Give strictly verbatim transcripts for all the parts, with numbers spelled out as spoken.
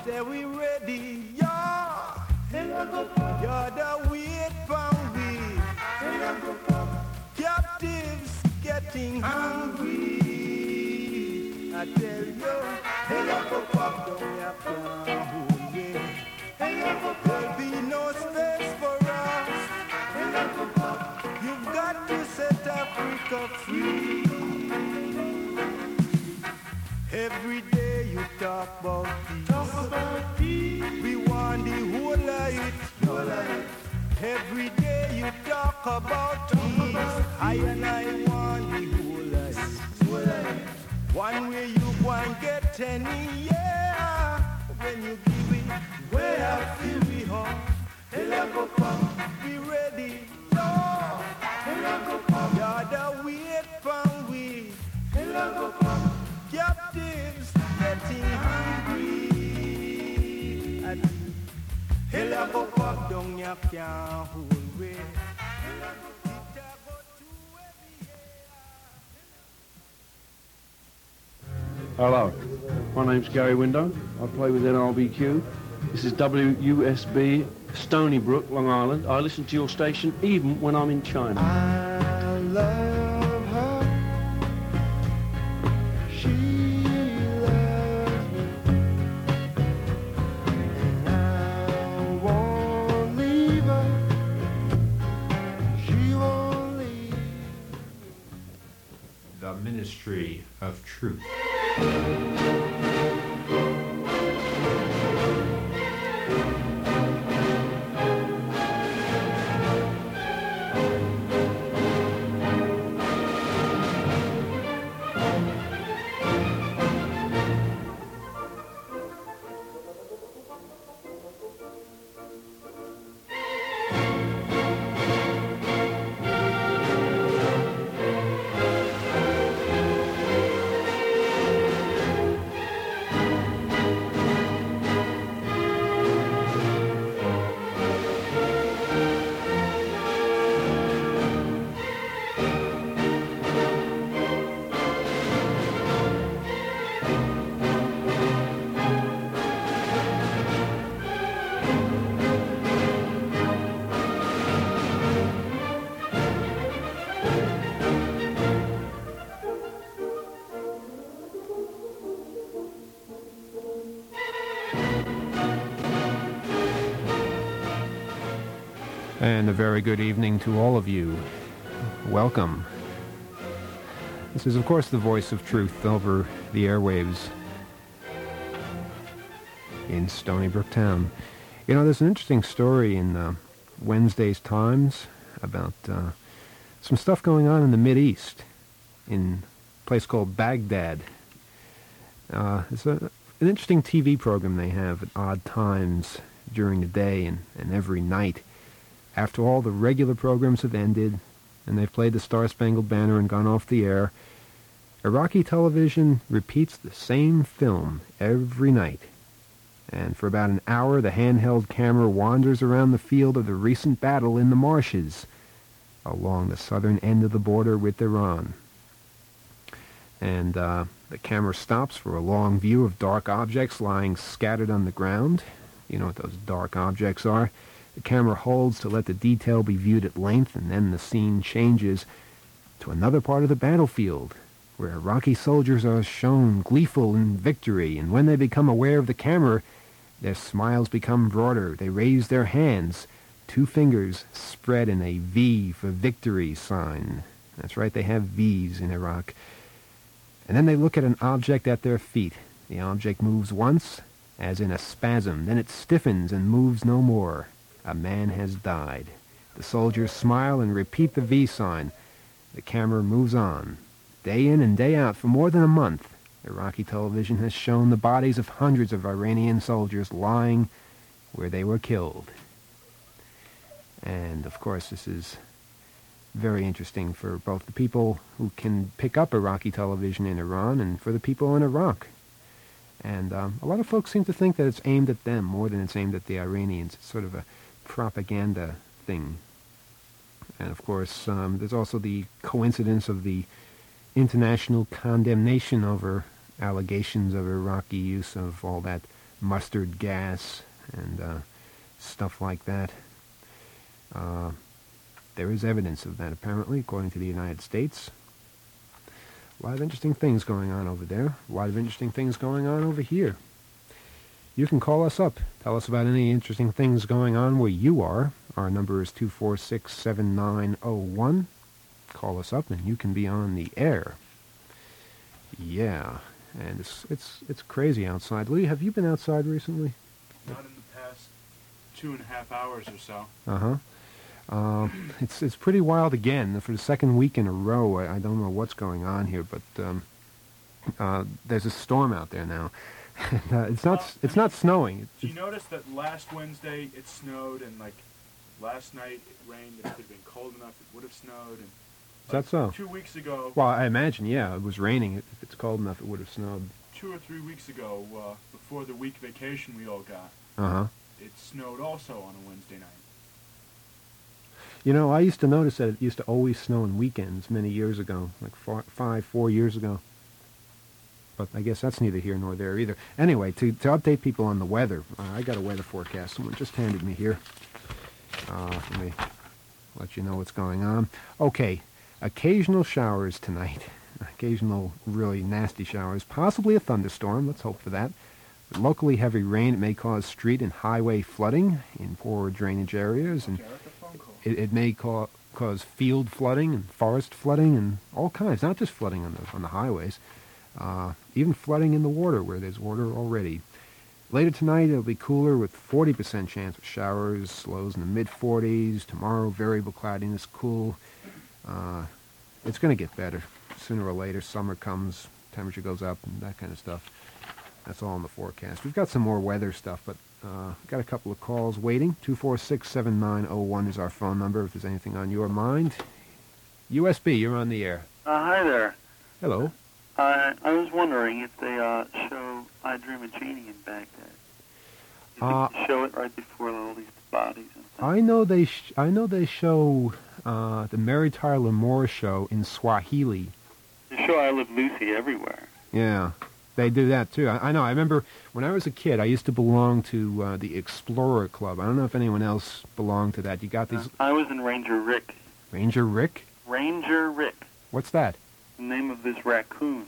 say we ready, yeah. You're the weight from we. Captives getting hungry. I tell you, don't have to hold me. There'll be no space for us. You've got to set Africa free. Every day you talk about peace. Talk about peace. We want the whole of it. Whole of it. Every day you talk about talk peace. About I and I want the whole of it. Whole of it. One way you go and get any, yeah. When you give it, where feel we home. Be ready, no. You're the weight from we. Captives getting hungry. Hella go pop down, you can't hold way. Hello, my name's Gary Window. I play with N R B Q. This is W U S B Stony Brook, Long Island. I listen to your station even when I'm in China. I love her. She loves me. And I won't leave her. She won't leave. The Ministry of Truth. And a very good evening to all of you. Welcome. This is, of course, the voice of truth over the airwaves in Stony Brook Town. You know, there's an interesting story in uh, Wednesday's Times about uh, some stuff going on in the Mideast, in a place called Baghdad. Uh, it's a, an interesting T V program they have at odd times during the day and, and every night. After all the regular programs have ended, and they've played the Star-Spangled Banner and gone off the air, Iraqi television repeats the same film every night. And for about an hour, the handheld camera wanders around the field of the recent battle in the marshes, along the southern end of the border with Iran. And uh, the camera stops for a long view of dark objects lying scattered on the ground. You know what those dark objects are. The camera holds to let the detail be viewed at length, and then the scene changes to another part of the battlefield, where Iraqi soldiers are shown gleeful in victory, and when they become aware of the camera, their smiles become broader. They raise their hands, two fingers spread in a V for victory sign. That's right, they have V's in Iraq. And then they look at an object at their feet. The object moves once, as in a spasm, then it stiffens and moves no more. A man has died. The soldiers smile and repeat the V sign. The camera moves on. Day in and day out for more than a month, Iraqi television has shown the bodies of hundreds of Iranian soldiers lying where they were killed. And, of course, this is very interesting for both the people who can pick up Iraqi television in Iran and for the people in Iraq. And um, a lot of folks seem to think that it's aimed at them more than it's aimed at the Iranians. It's sort of a propaganda thing. And of course, um, there's also the coincidence of the international condemnation over allegations of Iraqi use of all that mustard gas and uh, stuff like that. Uh, there is evidence of that, apparently, according to the United States. A lot of interesting things going on over there. A lot of interesting things going on over here. You can call us up. Tell us about any interesting things going on where you are. Our number is two four six, seven nine zero one. Call us up and you can be on the air. Yeah, and it's it's it's crazy outside. Lee, have you been outside recently? Not in the past two and a half hours or so. Uh-huh. Uh, it's it's pretty wild again. For the second week in a row, I, I don't know what's going on here, but um, uh, there's a storm out there now. and, uh, it's not Uh, it's not snowing. It's, Do you notice that last Wednesday it snowed, and like last night it rained? If it had been cold enough, it would have snowed. And Is that so? Two weeks ago, Well, I imagine, yeah, it was raining. If it's cold enough, it would have snowed. two or three weeks ago, uh, before the week vacation we all got, Uh-huh. it snowed also on a Wednesday night. You know, I used to notice that it used to always snow on weekends many years ago, like four, five, four years ago. But I guess that's neither here nor there either. Anyway, to, to update people on the weather, uh, I got a weather forecast. Someone just handed me here. Uh, let me let you know what's going on. Okay, occasional showers tonight. Occasional really nasty showers. Possibly a thunderstorm. Let's hope for that. Locally heavy rain. It may cause street and highway flooding in poor drainage areas. And it, it may ca- cause field flooding and forest flooding and all kinds. Not just flooding on the, on the highways. Uh, even flooding in the water where there's water already. Later tonight, it'll be cooler with forty percent chance of showers, lows in the mid forties. Tomorrow, variable cloudiness, cool. Uh, it's going to get better. Sooner or later, summer comes, temperature goes up, and that kind of stuff. That's all in the forecast. We've got some more weather stuff, but uh, got a couple of calls waiting. two four six, seven nine zero one is our phone number if there's anything on your mind. U S B, you're on the air. Uh, hi there. Hello. Uh, I was wondering if they uh, show I Dream of Jeannie in Baghdad. Did Uh, they show it right before all these bodies and stuff? I know they sh- I know they show uh, the Mary Tyler Moore show in Swahili. They show I Live Lucy everywhere. Yeah, they do that too. I, I know. I remember when I was a kid, I used to belong to uh, the Explorer Club. I don't know if anyone else belonged to that. You got these... Uh, I was in Ranger Rick. Ranger Rick? Ranger Rick. What's that? The name of this raccoon.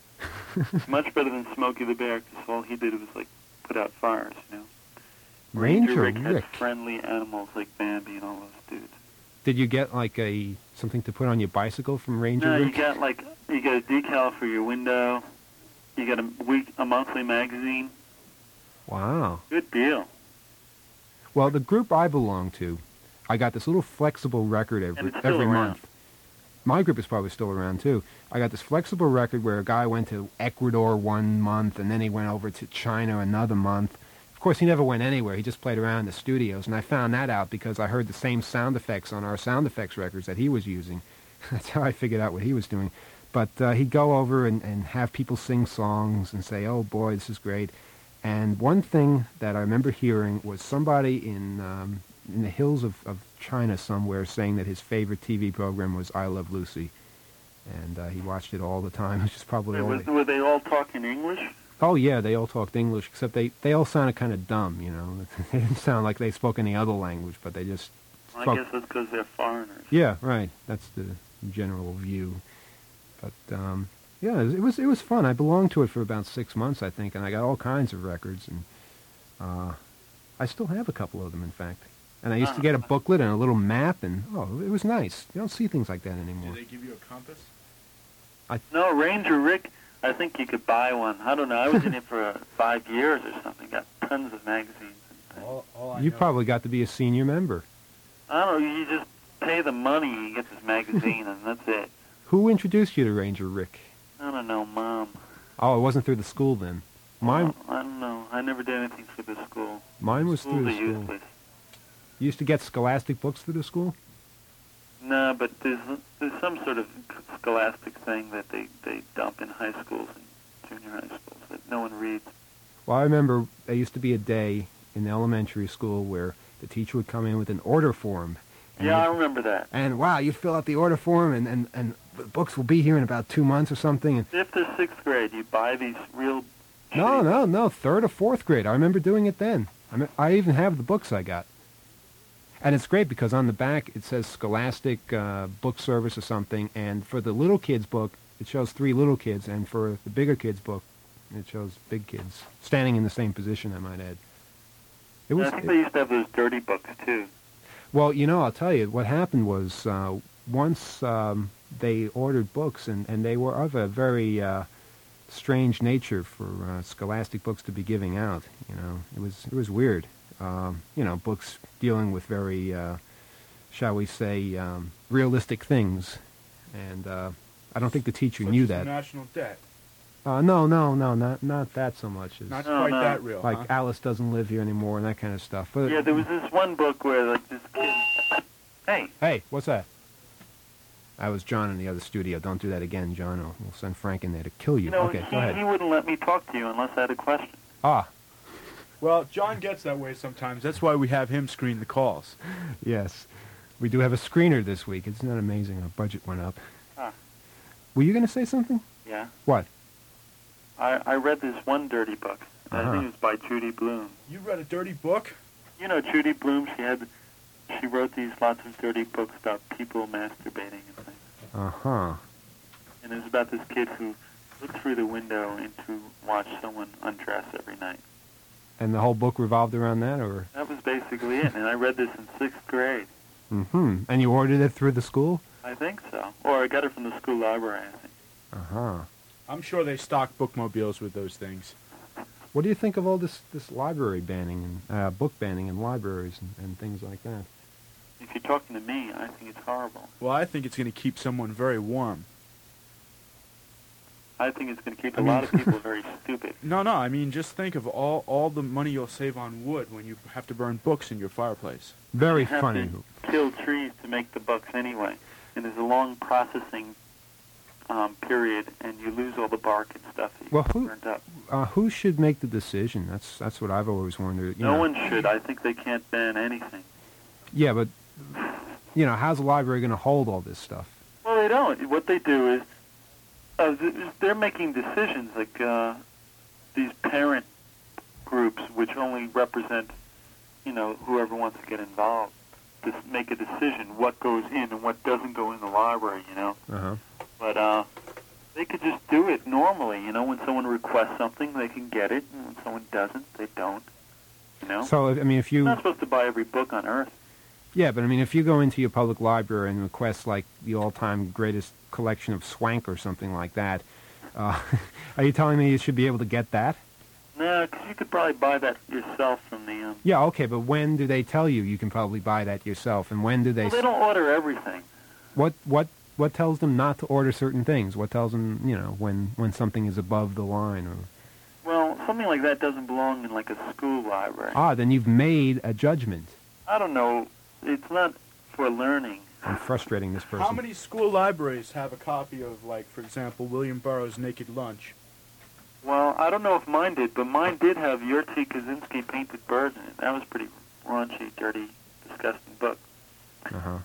Much better than Smokey the Bear, because all he did was, like, put out fires, you know? Ranger Rick Rick. had friendly animals like Bambi and all those dudes. Did you get like a something to put on your bicycle from Ranger No, Rick? you got, like, you got a decal for your window. You got a week, a monthly magazine. Wow. Good deal. Well, the group I belong to, I got this little flexible record And every it's still every around. month. My group is probably still around too. I got this flexible record where a guy went to Ecuador one month and then he went over to China another month. Of course, he never went anywhere. He just played around in the studios, and I found that out because I heard the same sound effects on our sound effects records that he was using. That's how I figured out what he was doing. But uh, he'd go over and, and have people sing songs and say, oh boy, this is great. And one thing that I remember hearing was somebody in um, in the hills of, of China somewhere saying that his favorite T V program was I Love Lucy. And uh, he watched it all the time, which is probably Wait, all... was, they- were they all talking English? Oh, yeah, they all talked English, except they, they all sounded kind of dumb, you know. They didn't sound like they spoke any other language, but they just I spoke... guess that's because they're foreigners. Yeah, right. That's the general view. But, um, yeah, it was it was fun. I belonged to it for about six months, I think, and I got all kinds of records. And uh, I still have a couple of them, in fact. And I used to get a booklet and a little map, and, oh, it was nice. You don't see things like that anymore. Did they give you a compass? No, Ranger Rick, I think you could buy one. I don't know. I was in it for uh, five years or something. Got tons of magazines and things. All, all I You know- probably got to be a senior member. I don't know. You just pay the money, you get this magazine, and that's it. Who introduced you to Ranger Rick? I don't know, Mom. Oh, it wasn't through the school then. Mine, I don't know. I never did anything for the school. mine was Schools through are the school. useless. You used to get Scholastic books through the school? No, but there's there's some sort of scholastic thing that they, they dump in high schools and junior high schools that no one reads. Well, I remember there used to be a day in elementary school where the teacher would come in with an order form. And Yeah, I you'd- remember that. And, wow, you fill out the order form, and, and, and the books will be here in about two months or something. And Fifth or sixth grade, you buy these real No, no, no, third or fourth grade. I remember doing it then. I mean, I even have the books I got. And it's great because on the back it says Scholastic uh, Book Service or something, and for the little kids book, it shows three little kids, and for the bigger kids book, it shows big kids, standing in the same position, I might add. It was, I think it- they used to have those dirty books, too. Well, you know, I'll tell you, what happened was uh, once um, they ordered books, and, and they were of a very uh, strange nature for uh, Scholastic books to be giving out. You know, it was it was weird. Um, you know, books dealing with very, uh, shall we say, um, realistic things, and uh, I don't think the teacher Such knew as that. National debt. Uh, no, no, no, not not that so much as Not No, quite no. that real, like huh? Alice doesn't live here anymore and that kind of stuff. But Yeah, there was this one book where, like, this kid... Hey, hey, what's that? I was John in the other studio. Don't do that again, John. Or we'll send Frank in there to kill you. you know, okay, he, go ahead. he wouldn't let me talk to you unless I had a question. Ah, Well, John gets that way sometimes. That's why we have him screen the calls. yes. We do have a screener this week. It's not amazing. Our budget went up. Huh. Were you going to say something? Yeah. What? I, I read this one dirty book. and Uh-huh. I think it was by Judy Blume. You read a dirty book? You know, Judy Blume, she had... She wrote these lots of dirty books about people masturbating and things. Uh-huh. And it was about this kid who looked through the window and to watch someone undress every night. And the whole book revolved around that, or? That was basically it. And I read this in sixth grade. Mm-hmm. And you ordered it through the school? I think so. Or I got it from the school library, I think. Uh-huh. I'm sure they stock bookmobiles with those things. What do you think of all this, this library banning and uh, book banning in libraries and, and things like that? If you're talking to me, I think it's horrible. Well, I think it's going to keep someone very warm. I think it's going to keep I a mean- lot of people very stupid. No, no, I mean, just think of all, all the money you'll save on wood when you have to burn books in your fireplace. Very You have funny. to kill trees to make the books anyway. And there's a long processing um, period, and you lose all the bark and stuff that you Well, who- burned up. Uh, who should make the decision? That's that's what I've always wondered. You No know. one should. I think they can't ban anything. Yeah, but, you know, how's the library going to hold all this stuff? Well, they don't. What they do is uh, th- they're making decisions like uh, these parent groups, which only represent, you know, whoever wants to get involved, to s- make a decision what goes in and what doesn't go in the library, you know. Uh-huh. But uh, they could just do it normally, you know. When someone requests something, they can get it, and when someone doesn't, they don't, you know. So, I mean, if You're you... not supposed to buy every book on earth. Yeah, but I mean, if you go into your public library and request, like, the all-time greatest collection of Swank or something like that, uh, are you telling me you should be able to get that? No, because you could probably buy that yourself from the... Um, Yeah, okay, but when do they tell you you can probably buy that yourself? And when do they... well, they don't order everything. What what what tells them not to order certain things? What tells them, you know, when when something is above the line? Or Well, something like that doesn't belong in like a school library. ah, then you've made a judgment. I don't know. It's not for learning. I'm frustrating this person. How many school libraries have a copy of, like, for example, William Burroughs' Naked Lunch? Well, I don't know if mine did, but mine did have Yurtsy Kaczynski Painted Bird in it. That was a pretty raunchy, dirty, disgusting book. Uh huh.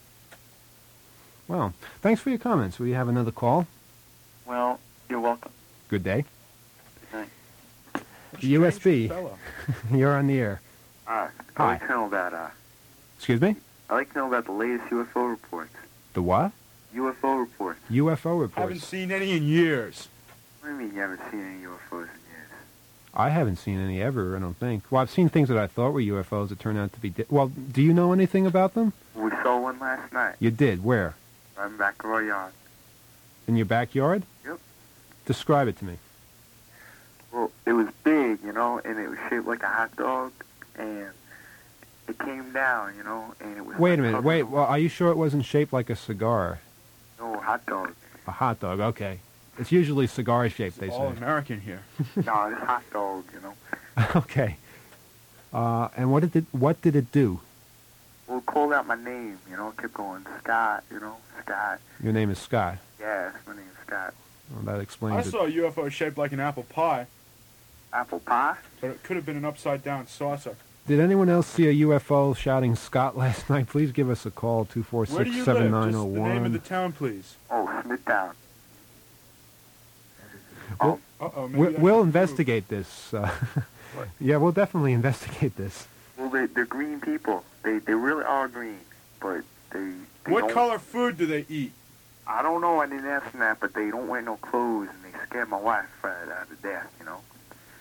Well, thanks for your comments. Will you have another call? Well, you're welcome. Good day. Good night. A U S B. strange fellow. You're on the air. Uh, Hi. I'd like to know about, uh, Excuse me? I'd like to know about the latest U F O reports. The what? U F O reports. U F O Haven't reports. seen any in years. What do you mean you haven't seen any U F Os in years? I haven't seen any ever, I don't think. Well, I've seen things that I thought were U F Os that turned out to be... Di- well, do you know anything about them? We saw one last night. You did. Where? Right back of our yard. In your backyard? Yep. Describe it to me. Well, it was big, you know, and it was shaped like a hot dog, and it came down, you know, and it was... Wait a like minute. covered Wait. with- Well, are you sure it wasn't shaped like a cigar? No, hot dog. A hot dog. Okay. It's usually cigar shaped, they All say. American here. No, it's hot dog, you know. Okay. Uh, and what did it, what did it do? Well, it called out my name, you know, it kept going, Scott, you know, Scott. Your name is Scott. Yes, my name's Scott. Well, that I explains it. saw a U F O shaped like an apple pie, Apple pie? but it could have been an upside-down saucer. Did anyone else see a U F O shouting Scott last night? Please give us a call, two four Where do six, you seven live? nine Just zero the name of the one. town, please. Oh, Smithtown. Um, Uh-oh, maybe we, that's we'll the proof. investigate this. Uh, What? yeah, we'll definitely investigate this. well, they, they're green people. They they really are green, but they. they What don't, color food do they eat? I don't know. I didn't ask them that, but they don't wear no clothes, and they scared my wife right out of death. You know.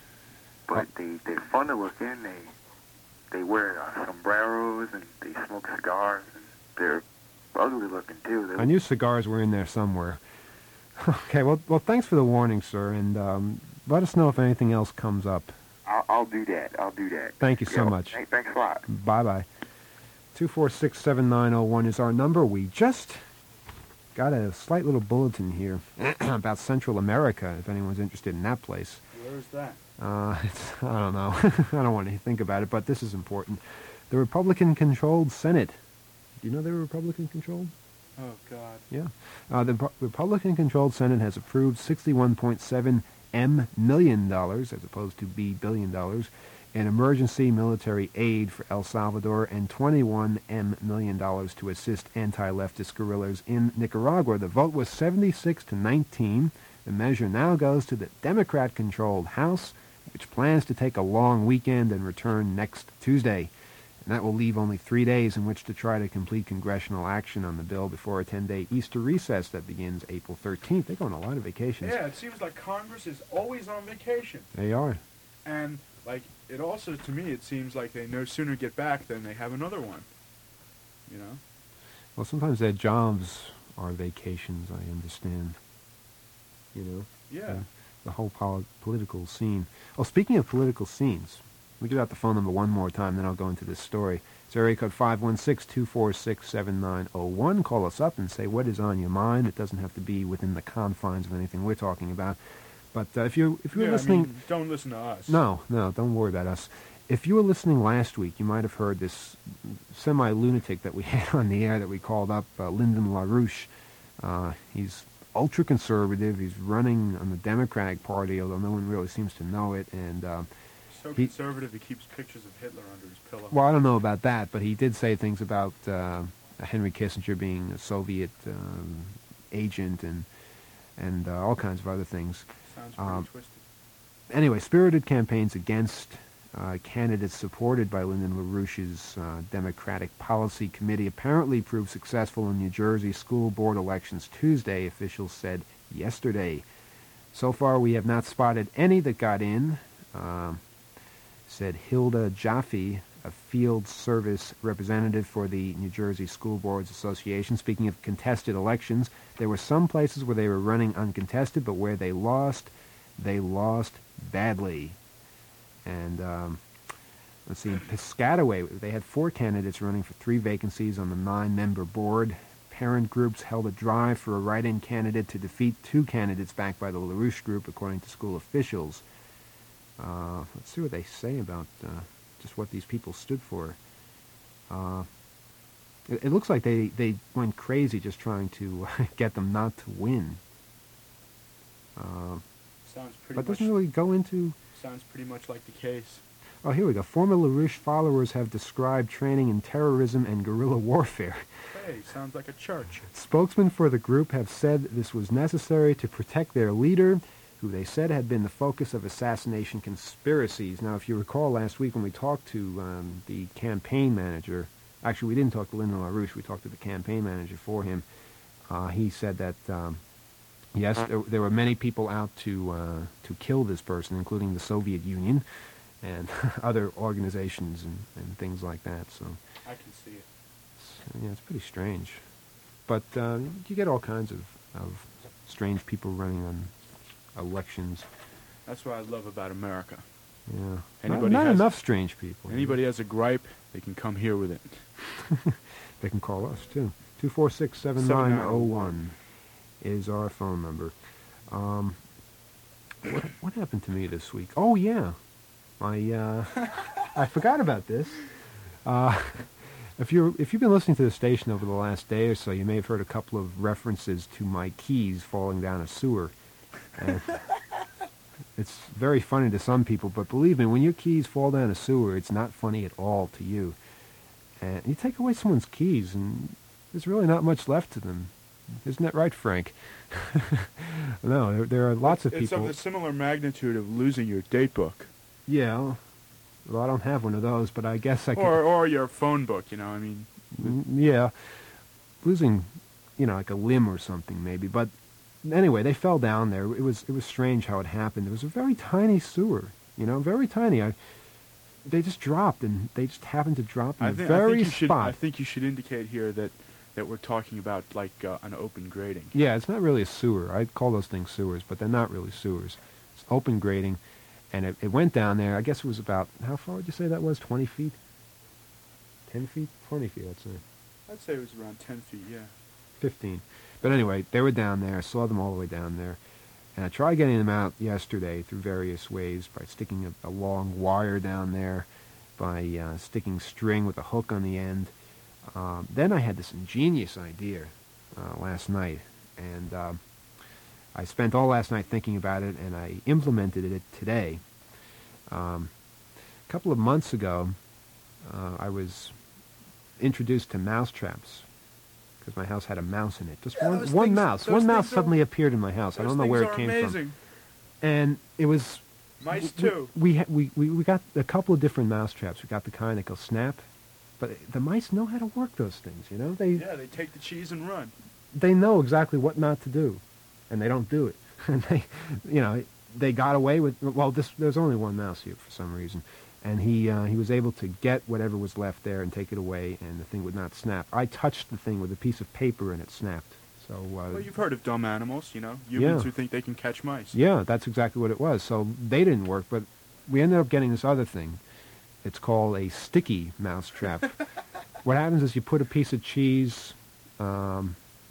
But they they're funny looking. They they wear uh, sombreros and they smoke cigars, and they're ugly looking too. They I knew cigars were in there somewhere. Okay, well, well, thanks for the warning, sir, and um, let us know if anything else comes up. I'll, I'll do that. I'll do that. Thank you so Yeah, much. th- Thanks a lot. Bye-bye. two four six, seven nine zero one is our number. We just got a slight little bulletin here about Central America, if anyone's interested in that place. Where's that? Uh, it's, I don't know. I don't want to think about it, but this is important. The Republican-controlled Senate. Do you know they were Republican-controlled? Oh, God. Yeah. Uh, the Pro- Republican-controlled Senate has approved sixty-one point seven M million dollars, as opposed to B billion dollars, in emergency military aid for El Salvador and twenty-one M million dollars to assist anti-leftist guerrillas in Nicaragua. The vote was seventy-six to nineteen. The measure now goes to the Democrat-controlled House, which plans to take a long weekend and return next Tuesday. And that will leave only three days in which to try to complete congressional action on the bill before a ten-day Easter recess that begins April thirteenth. They go on a lot of vacations. Yeah, it seems like Congress is always on vacation. They are. And, like, it also, to me, it seems like they no sooner get back than they have another one. You know? Well, sometimes their jobs are vacations, I understand. You know? Yeah. The, the whole pol- political scene. Oh, speaking of political scenes, we give out the phone number one more time, then I'll go into this story. It's area code five one six, two four six, seven nine zero one. Call us up and say what is on your mind. It doesn't have to be within the confines of anything we're talking about. But uh, if you if you were yeah, listening, I mean, don't listen to us. no, no, don't worry about us. If you were listening last week, you might have heard this semi-lunatic that we had on the air that we called up, uh, Lyndon LaRouche. Uh, he's ultra-conservative. He's running on the Democratic Party, although no one really seems to know it. And uh, So He- conservative, he keeps pictures of Hitler under his pillow. well, I don't know about that, but he did say things about uh, Henry Kissinger being a Soviet um, agent and and uh, all kinds of other things. Sounds pretty um, twisted. Anyway, spirited campaigns against uh, candidates supported by Lyndon LaRouche's uh, Democratic Policy Committee apparently proved successful in New Jersey school board elections Tuesday, officials said yesterday. So far, we have not spotted any that got in, uh, said Hilda Jaffe, a field service representative for the New Jersey School Boards Association. Speaking of contested elections, there were some places where they were running uncontested, but where they lost, they lost badly. And um, let's see, in Piscataway, they had four candidates running for three vacancies on the nine-member board. Parent groups held a drive for a write-in candidate to defeat two candidates backed by the LaRouche group, according to school officials. Uh, let's see what they say about uh, just what these people stood for. Uh, it, it looks like they, they went crazy just trying to get them not to win. Uh, Sounds pretty but much doesn't really go into... sounds pretty much like the case. Oh, here we go. Former LaRouche followers have described training in terrorism and guerrilla warfare. Hey, sounds like a church. Spokesmen for the group have said this was necessary to protect their leader, who they said had been the focus of assassination conspiracies. Now, if you recall last week when we talked to um, the campaign manager, actually we didn't talk to Lyndon LaRouche, we talked to the campaign manager for him, uh, he said that, um, yes, there, there were many people out to, uh, to kill this person, including the Soviet Union and other organizations and, and things like that. So, I can see it. it's, yeah, it's pretty strange. But uh, you get all kinds of, of strange people running on elections. That's what I love about America. Yeah. Not, Anybody not has- enough strange people. Anybody has a gripe, they can come here with it. They can call us, too. two four six, seven nine zero one is our phone number. Um, what, what happened to me this week? Oh, yeah. I, uh, I forgot about this. Uh, if, you're, if you've been listening to the station over the last day or so, you may have heard a couple of references to my keys falling down a sewer. And it's very funny to some people, but believe me, when your keys fall down a sewer, it's not funny at all to you. And you take away someone's keys, and there's really not much left to them. Isn't that right, Frank? No, there, there are lots of It's people. of the similar magnitude of losing your date book. Yeah. Well, I don't have one of those, but I guess I could. Or, or your phone book, you know, I mean. Mm, yeah. Losing, you know, like a limb or something maybe. But anyway, they fell down there. It was it was strange how it happened. It was a very tiny sewer, you know, very tiny. I, they just dropped, and they just happened to drop in I the think, I very think you should, spot. I think you should indicate here that, that we're talking about, like, uh, an open grading. Yeah, it's not really a sewer. I'd call those things sewers, but they're not really sewers. It's open grading, and it, it went down there. I guess it was about, how far would you say that was? twenty feet? ten feet? twenty feet, I'd say. I'd say it was around ten feet, yeah. fifteen. But anyway, they were down there. I saw them all the way down there. And I tried getting them out yesterday through various ways, by sticking a, a long wire down there, by uh, sticking string with a hook on the end. Um, then I had this ingenious idea uh, last night, and um, I spent all last night thinking about it, and I implemented it today. Um, a couple of months ago, uh, I was introduced to mouse traps, because my house had a mouse in it. Just Yeah, one, those one things- mouse. those One mouse things are- suddenly appeared in my house. I Those don't know things where it are came amazing. from. And it was... Mice, we- too. We, ha- we, we, we got a couple of different mouse traps. We got the kind that go snap. But the mice know how to work those things, you know? They Yeah, they take the cheese and run. they know exactly what not to do, and they don't do it. And they, you know, they got away with. Well, this there's only one mouse here for some reason, and he uh, he was able to get whatever was left there and take it away, and the thing would not snap. I touched the thing with a piece of paper, and it snapped. So uh, Well, you've heard of dumb animals, you know, humans Yeah. who think they can catch mice. yeah, that's exactly what it was. So they didn't work, but we ended up getting this other thing. It's called a sticky mouse trap. What happens is you put a piece of cheese um,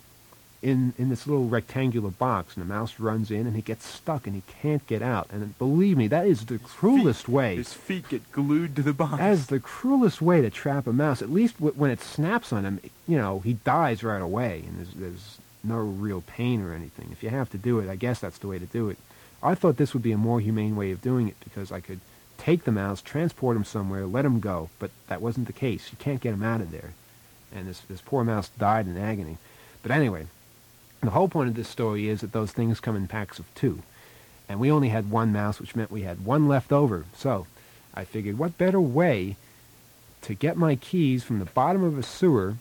in in this little rectangular box, and the mouse runs in, and he gets stuck, and he can't get out. And believe me, that is the cruelest way. His feet get glued to the box. That is the cruelest way to trap a mouse. At least w- when it snaps on him, you know, he dies right away, and there's, there's no real pain or anything. If you have to do it, I guess that's the way to do it. I thought this would be a more humane way of doing it, because I could take the mouse, transport him somewhere, let him go, but that wasn't the case. You can't get him out of there. And this, this poor mouse died in agony. But anyway, the whole point of this story is that those things come in packs of two. And we only had one mouse, which meant we had one left over. So I figured, what better way to get my keys from the bottom of a sewer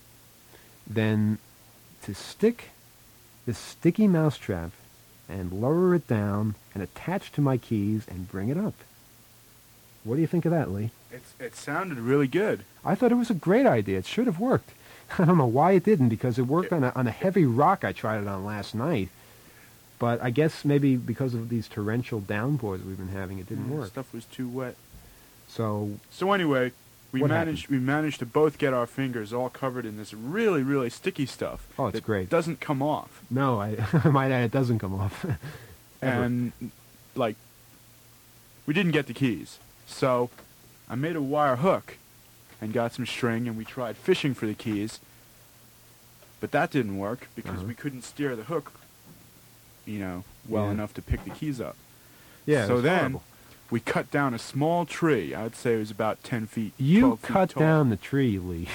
than to stick this sticky mousetrap and lower it down and attach to my keys and bring it up. What do you think of that, Lee? It's, it sounded really good. I thought it was a great idea. It should have worked. I don't know why it didn't, because it worked on a, on a heavy rock I tried it on last night. But I guess maybe because of these torrential downpours we've been having, it didn't Mm, work. Stuff was too wet. So, So anyway, we What managed we managed to both get our fingers all covered in this really, really sticky stuff. Oh, it's that great. Doesn't come off. no, I, I might add it doesn't come off. Ever. And like we didn't get the keys. So I made a wire hook and got some string, and we tried fishing for the keys. But that didn't work because Uh-huh. we couldn't steer the hook, you know, well Yeah. enough to pick the keys up. Yeah, it So was then horrible. we cut down a small tree. I'd say it was about ten feet. You twelve feet cut tall. down the tree, Lee.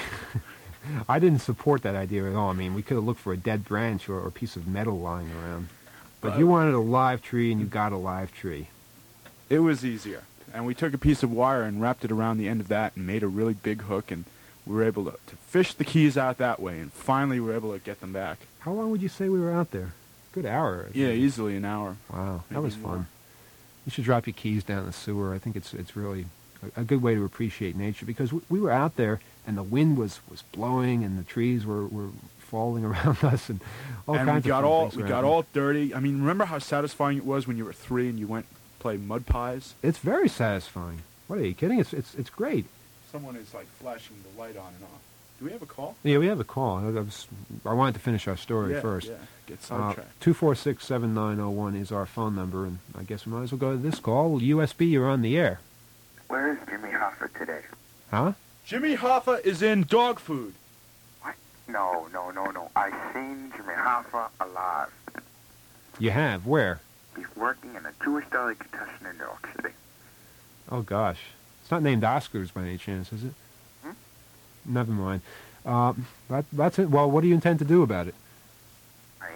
I didn't support that idea at all. I mean, we could have looked for a dead branch or, or a piece of metal lying around. But Uh, you wanted a live tree, and you got a live tree. It was easier. And we took a piece of wire and wrapped it around the end of that and made a really big hook, and we were able to, to fish the keys out that way, and finally we were able to get them back. How long would you say we were out there? Good hour. I Yeah, think. easily an hour. Wow, that maybe was more. fun. You should drop your keys down the sewer. I think it's it's really a, a good way to appreciate nature, because we, we were out there and the wind was, was blowing and the trees were, were falling around us and all and kinds we got of fun all things we were got happening. all dirty. I mean, remember how satisfying it was when you were three and you went to play mud pies? It's very satisfying. What are you kidding? It's it's it's great. Someone is like flashing the light on and off. Do we have a call? Yeah, we have a call. I, I was I wanted to finish our story yeah, first. Yeah, get Uh, sidetracked. two four six seven nine zero one is our phone number, and I guess we might as well go to this call. U S B, you're on the air. Where is Jimmy Hoffa today? Huh? Jimmy Hoffa is in dog food. What? No, no, no, no. I seen Jimmy Hoffa alive. You have? Where? He's working in a Jewish delicatessen in New York City. Oh, gosh. It's not named Oscars by any chance, is it? Hmm? Never mind. Uh, that, that's it. Well, what do you intend to do about it?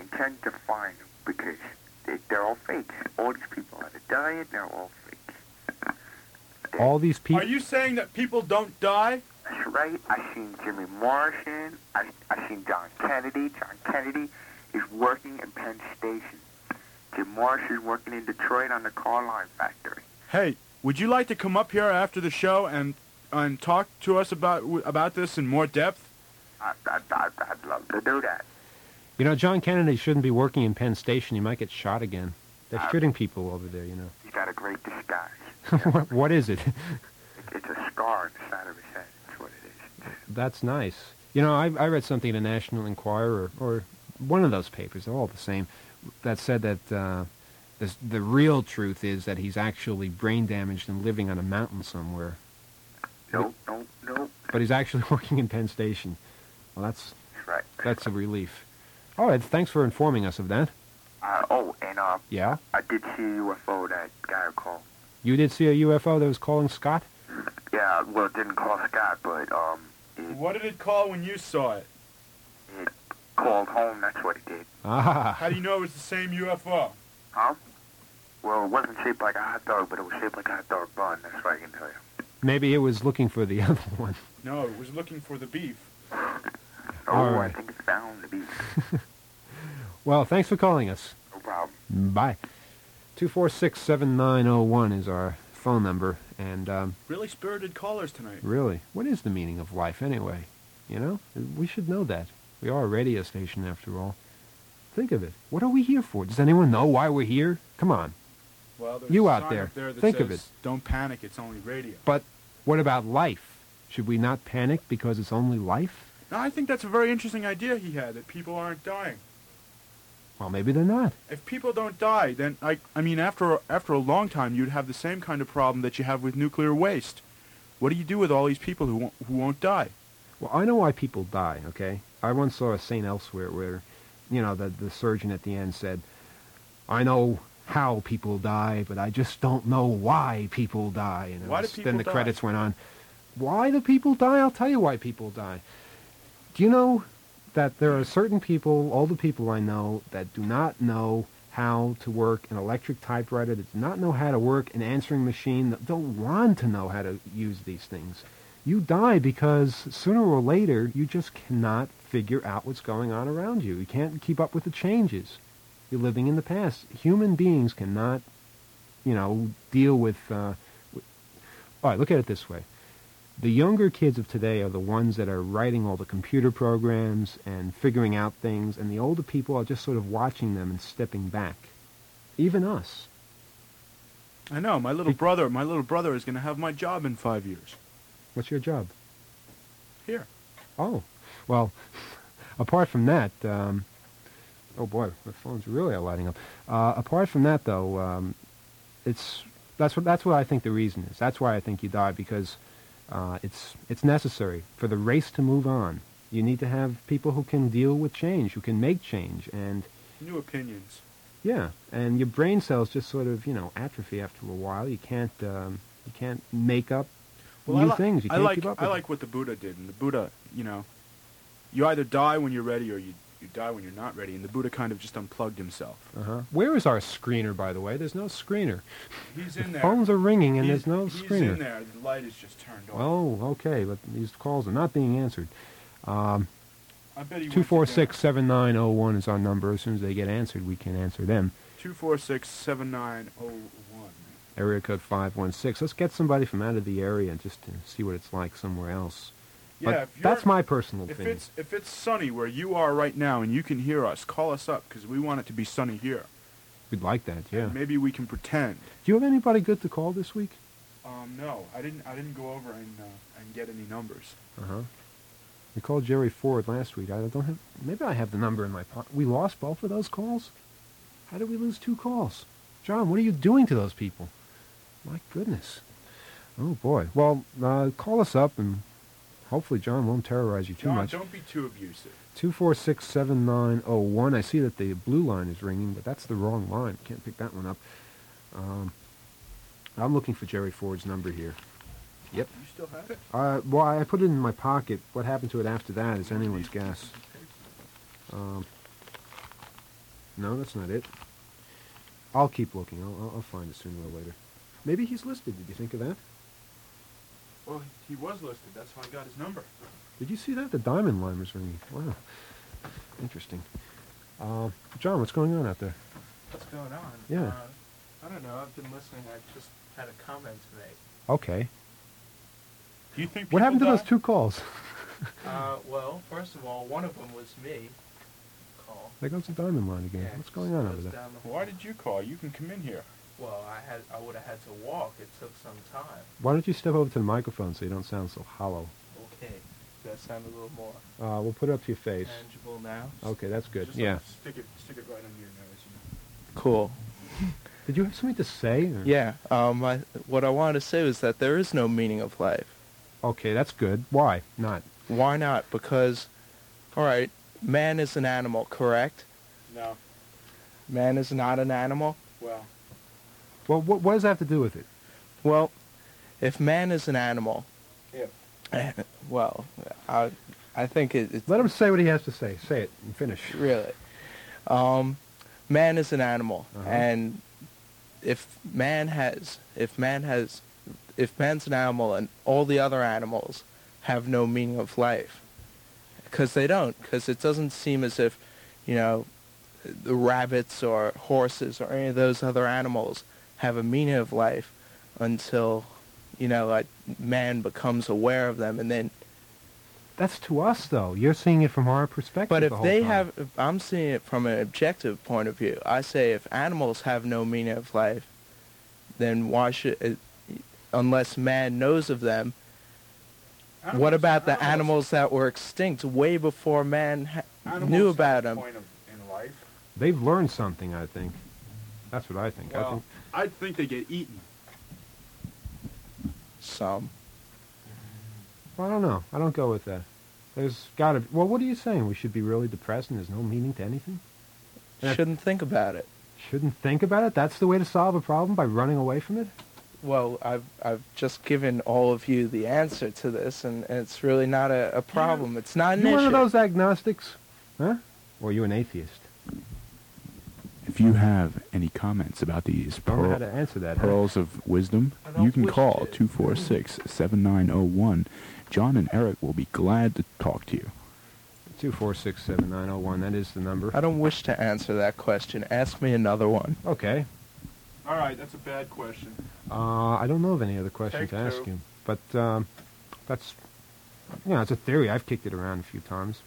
intend to find them because they, they're all fakes. All these people on the diet, they're all fakes. All these people. Are you saying that people don't die? That's right. I seen Jimmy Morrison. I I seen John Kennedy. John Kennedy is working in Penn Station. Jim Morrison is working in Detroit on the car line factory. Hey, would you like to come up here after the show and and talk to us about about this in more depth? I, I, I, I'd love to do that. You know, John Kennedy shouldn't be working in Penn Station. He might get shot again. They're Uh, shooting people over there, you know. He's got a great disguise. what, what is it? It- It's a scar on the side of his head. That's what it is. That's nice. You know, I, I read something in the National Enquirer, or, or one of those papers, they're all the same, that said that uh, this, the real truth is that he's actually brain damaged and living on a mountain somewhere. No, no, no. But he's actually working in Penn Station. Well, that's That's right. that's a relief. All right, thanks for informing us of that. Uh, oh, and uh, Yeah? I did see a U F O that guy called. You did see a U F O that was calling Scott? Yeah, well, it didn't call Scott, but um, it, What did it call when you saw it? it called home. That's what it did. Ah, How do you know it was the same U F O? Huh? Well, it wasn't shaped like a hot dog, but it was shaped like a hot dog bun. That's what I can tell you. maybe it was looking for the other one. No, it was looking for the beef. Oh, All I right. think it's found to be. Well, thanks for calling us. No problem. Bye. two four six, seven nine zero one is our phone number. And um, Really spirited callers tonight. really, what is the meaning of life anyway? You know? We should know that. We are a radio station after all. Think of it. What are we here for? Does anyone know why we're here? Come on. Well, there's You a out sign there, up there that think of says, it. Don't panic, it's only radio. But what about life? Should we not panic because it's only life? No, I think that's a very interesting idea he had, that people aren't dying. Well, maybe they're not. If people don't die, then, I, I mean, after, after a long time, you'd have the same kind of problem that you have with nuclear waste. What do you do with all these people who won't, who won't die? Well, I know why people die, okay? I once saw a Saint Elsewhere where, you know, the, the surgeon at the end said, I know how people die, but I just don't know why people die. And it Why do was- people then the die? credits went on. Why do people die? I'll tell you why people die. Do you know that there are certain people, all the people I know, that do not know how to work an electric typewriter, that do not know how to work an answering machine, that don't want to know how to use these things? You die because sooner or later you just cannot figure out what's going on around you. You can't keep up with the changes. You're living in the past. Human beings cannot, you know, deal with... Uh, with all right, look at it this way. The younger kids of today are the ones that are writing all the computer programs and figuring out things, and the older people are just sort of watching them and stepping back. Even us. I know, my little Be- brother, my little brother is going to have my job in five years. What's your job? Here. Oh, well, apart from that, um, oh boy, the phones really are lighting up. Uh, apart from that, though, um, it's that's what that's what I think the reason is. That's why I think you die, because uh, it's it's necessary for the race to move on. You need to have people who can deal with change, who can make change, and New opinions. yeah, and your brain cells just sort of you know atrophy after a while. You can't um, you can't make up Well, new I li- things. You I can't like keep up I with like what the Buddha did, and the Buddha, you know, you either die when you're ready or you you die when you're not ready, and the Buddha kind of just unplugged himself. Uh-huh. Where is our screener, by the way? There's no screener. He's The in there. phones are ringing and he's, there's no he's screener. in there. The light is just turned off. Oh, okay, but these calls are not being answered. Um, I bet he two four six, seven nine zero one is our number. As soon as they get answered, we can answer them. Two four six seven nine zero one. Area code five one six. Let's get somebody from out of the area just to see what it's like somewhere else. Yeah, But if you're, that's my personal If opinion. it's if it's sunny where you are right now and you can hear us, call us up because we want it to be sunny here. We'd like that, yeah. Maybe we can pretend. Do you have anybody good to call this week? Um, no, I didn't. I didn't go over and uh, and get any numbers. Uh-huh. We called Jerry Ford last week. I don't have... Maybe I have the number in my pocket. We lost both of those calls? How did we lose two calls? John, what are you doing to those people? My goodness. Oh, boy. Well, uh, call us up, and hopefully John won't terrorize you too John, much. don't be too abusive. two four six, seven nine zero one. I see that the blue line is ringing, but that's the wrong line. Can't pick that one up. Um, I'm looking for Jerry Ford's number here. Yep. You still have it? Uh, well, I put it in my pocket. What happened to it after that is anyone's guess. Um, No, that's not it. I'll keep looking. I'll, I'll, I'll find it sooner or later. Maybe he's listed. Did you think of that? Well, he was listed. That's how I got his number. Did you see that? The diamond line was ringing. Wow. Interesting. Uh, John, what's going on out there? What's going on? Yeah. Uh, I don't know. I've been listening. I just had a comment to make. Okay. Do you think What happened to people those die? two calls? Uh, well, first of all, one of them was me. Call. There goes the diamond line again. Yeah, What's going on goes over there? down the Why did you call? You can come in here. Well, I had. I would have had to walk. It took some time. Why don't you step over to the microphone so you don't sound so hollow? Okay. That sounded a little more Uh, we'll put it up to your face. tangible now. Okay, that's good. Just Yeah. Like, stick it, stick it right under your nose. You know? Cool. Did you have something to say? or- Yeah. Um. I, what I wanted to say was that there is no meaning of life. Okay, that's good. Why not? Why not? Because, all right, man is an animal, correct? No. Man is not an animal. Well, Well, what, what does that have to do with it? Well, if man is an animal, yeah. well, I, I think it, it's Let him say what he has to say. Say it and finish. really, um, man is an animal, Uh-huh. and if man has, if man has, if man's an animal and all the other animals have no meaning of life, because they don't, because it doesn't seem as if, you know, the rabbits or horses or any of those other animals have a meaning of life until, you know, like man becomes aware of them, and then. That's to us, though. You're seeing it from our perspective. But if the whole they time. have, if I'm seeing it from an objective point of view. I say if animals have no meaning of life, then why should, it, unless man knows of them, Animals- what about the animals that were extinct way before man ha- animals knew have about a them? Point of, in life. They've learned something, I think. That's what I think. I Well, think I think they get eaten. Some. well, I don't know. I don't go with that. There's got to. Well, what are you saying? We should be really depressed and there's no meaning to anything? And I- Shouldn't think about it. Shouldn't think about it. That's the way to solve a problem, by running away from it. Well, I've I've just given all of you the answer to this, and, and it's really not a, a problem. It's not an You issue. one of those agnostics, huh? Or you an atheist? If you have any comments about these Don't know how pearl, to answer that. huh? pearls of wisdom, I don't you can wish call to. two four six, seven nine zero one. John and Eric will be glad to talk to you. Two four six seven nine zero one. That is the number. I don't wish to answer that question. Ask me another one. Okay. All right, that's a bad question. Uh, I don't know of any other question Take to ask two. you, but um, that's, you know, it's a theory. I've kicked it around a few times.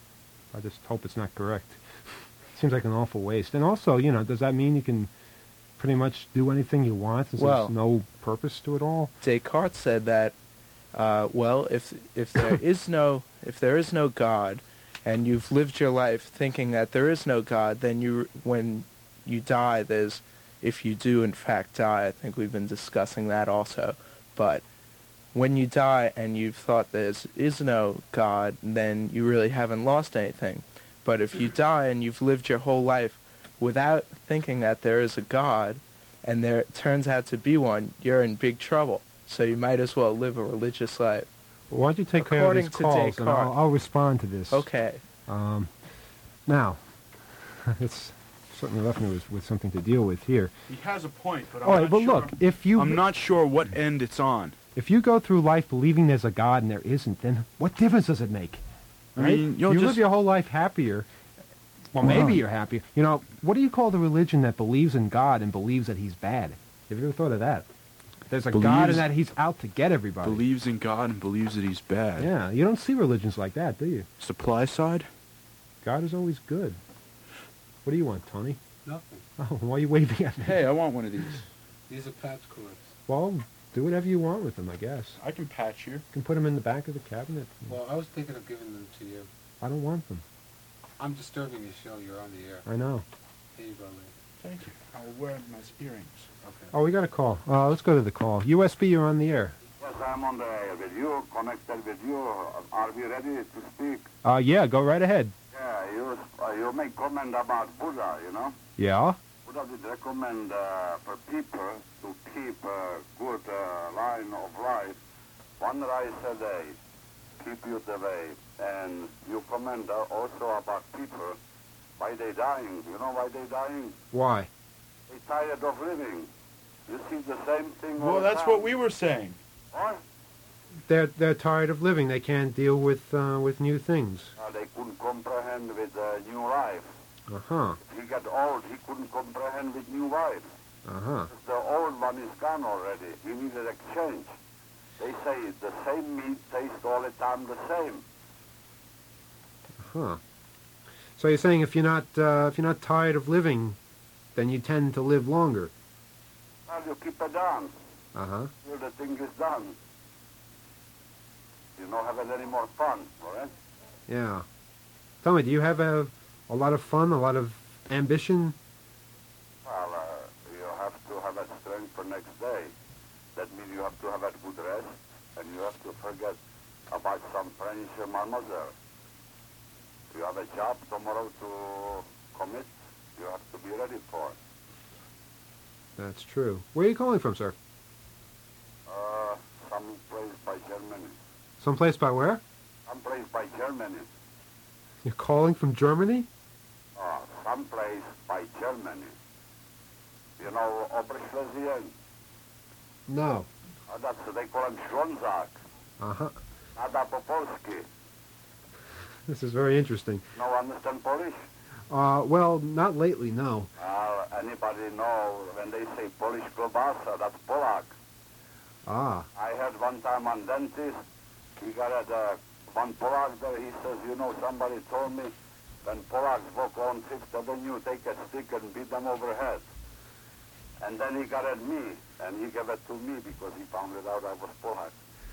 I just hope it's not correct. Seems like an awful waste. And also, you know, does that mean you can pretty much do anything you want since Well- there's no purpose to it all? Descartes said that, uh, well, if if there is no if there is no God, and you've lived your life thinking that there is no God, then you when you die, there's if you do in fact die. I think we've been discussing that also, but when you die and you've thought there is no God, then you really haven't lost anything. But if you die and you've lived your whole life without thinking that there is a God, and there turns out to be one, you're in big trouble. So you might as well live a religious life. Well, why don't you take care of According these to calls, and I'll, Descartes. I'll respond to this. Okay. Um, now, it's certainly left me with, with something to deal with here. He has a point, but I'm All right, not but sure. look, if you I'm not sure what end it's on. if you go through life believing there's a God and there isn't, then what difference does it make? I Right? mean, you'll you live just- your whole life happier. Well, Well, maybe no. you're happier. You know, what do you call the religion that believes in God and believes that he's bad? Have you ever thought of that? There's a God Believes- and that he's out to get everybody. Believes in God and believes that he's bad. Yeah, you don't see religions like that, do you? Supply side? God is always good. What do you want, Tony? Nothing. Oh, why are you waving at me? Hey, I want one of these. These are patch cords. Well, do whatever you want with them, I guess. I can patch you. You can put them in the back of the cabinet. Well, I was thinking of giving them to you. I don't want them. I'm disturbing your show. You're on the air. I know. Here you go, Lee. Thank you. I will wear my earrings. Okay. Oh, we got a call. Uh, let's go to the call. U S B, you're on the air. Yes, I'm on the air with you, connected with you. Are we ready to speak? Uh, yeah, go right ahead. Yeah, you uh, you make comment about Buddha, you know? Yeah? Buddha did recommend uh, for people to keep a good uh, line of life, one rice a day, keep you the way. And you comment uh, also about people Why they dying? You know why they dying? Why? They tired of living. You see the same thing all Well, the that's time. what we were saying. What? They're they're tired of living. They can't deal with uh, with new things. Uh, they couldn't comprehend with uh, new life. Uh huh. He got old. He couldn't comprehend with new life. Uh huh. The old one is gone already. He needed exchange. They say the same meat tastes all the time the same. Huh. So you're saying if you're not uh, if you're not tired of living, then you tend to live longer. Well, you keep it down Uh huh. till the thing is done. You don't have any more fun, all right? Yeah. Tell me, do you have a a lot of fun, a lot of ambition? Well, uh, you have to have that strength for next day. That means you have to have a good rest, and you have to forget about some French mademoiselle. You have a job tomorrow to commit. You have to be ready for it. That's true. Where are you calling from, sir? Uh, some place by Germany. Someplace by where? Some place by Germany. You're calling from Germany? Uh, some place by Germany. You know Oberschlesien? No. Uh, that's, they call him Schlonzak. Uh-huh. Nada Popolski. This is very interesting. No understand Polish? Uh, well, not lately, no. Uh, anybody know when they say Polish klobasa, that's Polak. Ah. I had one time on dentist, he got at uh, one Polak there, he says, you know, somebody told me when Polaks walk on Fifth Avenue, take a stick and beat them overhead. And then he got at me, and he gave it to me because he found it out I was Polak.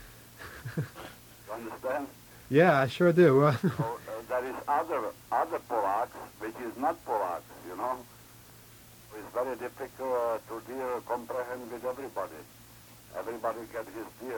You understand? Yeah, I sure do. Uh, So, uh, there is other other Polaks, which is not Polaks, you know. It's very difficult uh, to deal, comprehend with everybody. Everybody get his deal.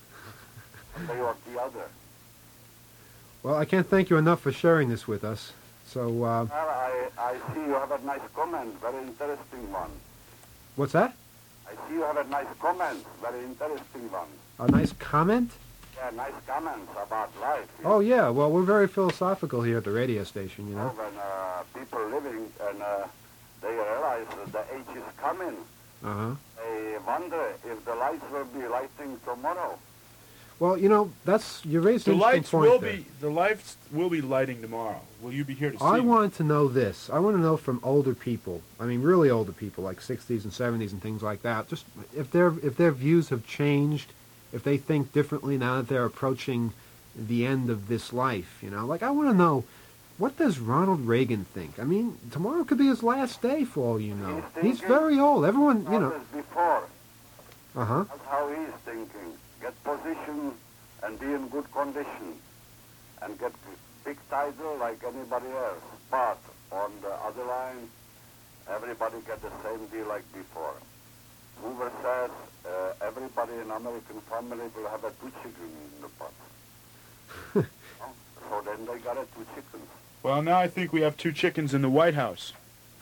One way or the other. well, I can't thank you enough for sharing this with us. So, uh, Well, I, I see you have a nice comment, very interesting one. what's that? I see you have a nice comment, very interesting one. A nice comment? Yeah, nice comments about life. Oh, yeah. Well, we're very philosophical here at the radio station, you You know, when uh, people living and uh, they realize that the age is coming, Uh-huh. they wonder if the lights will be lighting tomorrow. Well, you know, that's, you raised The an interesting lights point will there. be the lights will be lighting tomorrow. Will you be here to see? I them? want to know this. I want to know from older people. I mean, really older people, like sixties and seventies and things like that. Just if their if their views have changed, if they think differently now that they're approaching the end of this life. You know, like I want to know, what does Ronald Reagan think? I mean, tomorrow could be his last day, for all you know. He's He's thinking very old. Everyone, you know. Not as before. Uh huh. That's how he's thinking. Get position and be in good condition. And get big title like anybody else. But on the other line, everybody get the same deal like before. Hoover says uh, everybody in American family will have a two chicken in the pot. Oh, so then they got a two chickens. Well, now I think we have two chickens in the White House.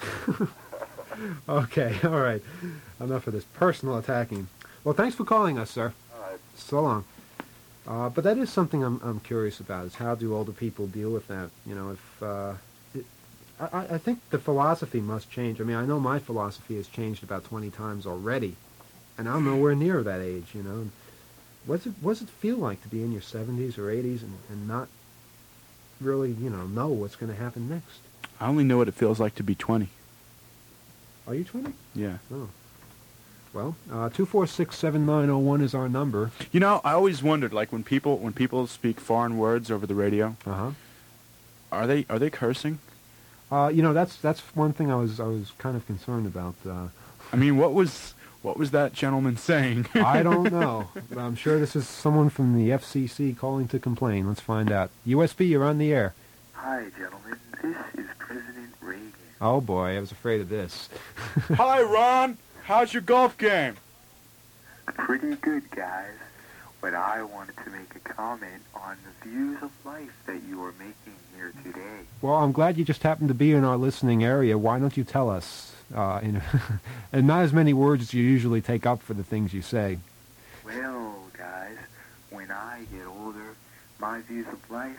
Okay, all right. Enough of this personal attacking. Well, thanks for calling us, sir. All right. So long. Uh, but that is something I'm I'm curious about. Is how do older people deal with that? You know, if uh, it, I I think the philosophy must change. I mean, I know my philosophy has changed about twenty times already, and I'm nowhere near that age. You know, what's it what's it feel like to be in your seventies or eighties and and not really you know know what's going to happen next? I only know what it feels like to be twenty. Are you twenty? Yeah. Oh. Well, uh, two four six seven nine zero one is our number. You know, I always wondered, like when people when people speak foreign words over the radio, Uh huh. are they are they cursing? Uh, you know, that's that's one thing I was I was kind of concerned about. Uh, I mean, what was what was that gentleman saying? I don't know. I'm sure this is someone from the F C C calling to complain. Let's find out. U S B, you're on the air. Hi, gentlemen. This is President Reagan. Oh boy, I was afraid of this. Hi, Ron. How's your golf game? Pretty good, guys. But I wanted to make a comment on the views of life that you are making here today. Well, I'm glad you just happened to be in our listening area. Why don't you tell us? Uh, in and not as many words as you usually take up for the things you say. Well, guys, when I get older, my views of life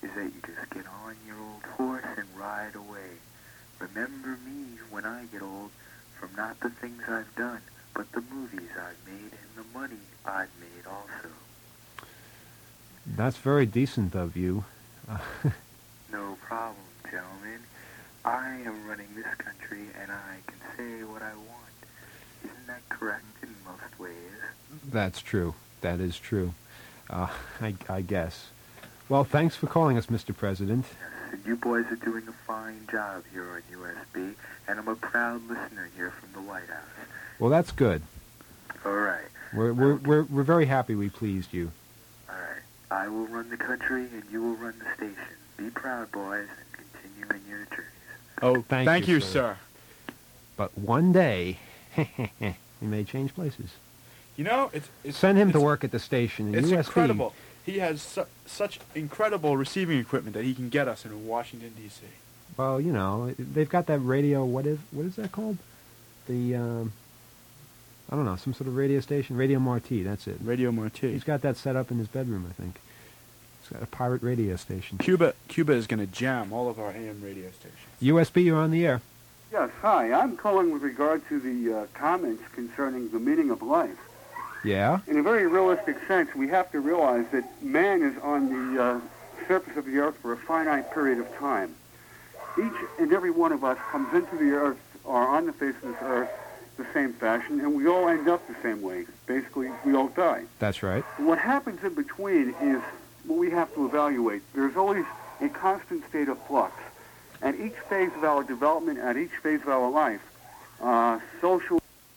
is that you just get on your old horse and ride away. Remember me when I get old, from not the things I've done, but the movies I've made and the money I've made also. That's very decent of you. Uh, No problem, gentlemen. I am running this country, and I can say what I want. Isn't that correct in most ways? That's true. That is true. Uh, I, I guess. Well, thanks for calling us, Mister President. Yes, and you boys are doing a fine job here on U S B, and I'm a proud listener here from the White House. Well, that's good. All right. We're we're we're, we're very happy we pleased you. All right. I will run the country, and you will run the station. Be proud, boys, and continue in your journeys. Oh, Thank thank, you, you, sir. sir. But one day, we may change places. You know, it's, it's Send him to it's- work at the station in It's U S B. incredible. He has su- such incredible receiving equipment that he can get us in Washington, D C Well, you know, they've got that radio. What is what is that called? The um, I don't know, some sort of radio station. Radio Marti. That's it. Radio Marti. He's got that set up in his bedroom, I think. He's got a pirate radio station. Cuba, Cuba is going to jam all of our A M radio stations. U S B, you're on the air. Yes, hi. I'm calling with regard to the uh, comments concerning the meaning of life. Yeah. In a very realistic sense, we have to realize that man is on the uh, surface of the earth for a finite period of time. Each and every one of us comes into the earth or on the face of this earth the same fashion, and we all end up the same way. Basically, we all die. That's right. What happens in between is what we have to evaluate. There's always a constant state of flux. At each phase of our development, at each phase of our life, uh, social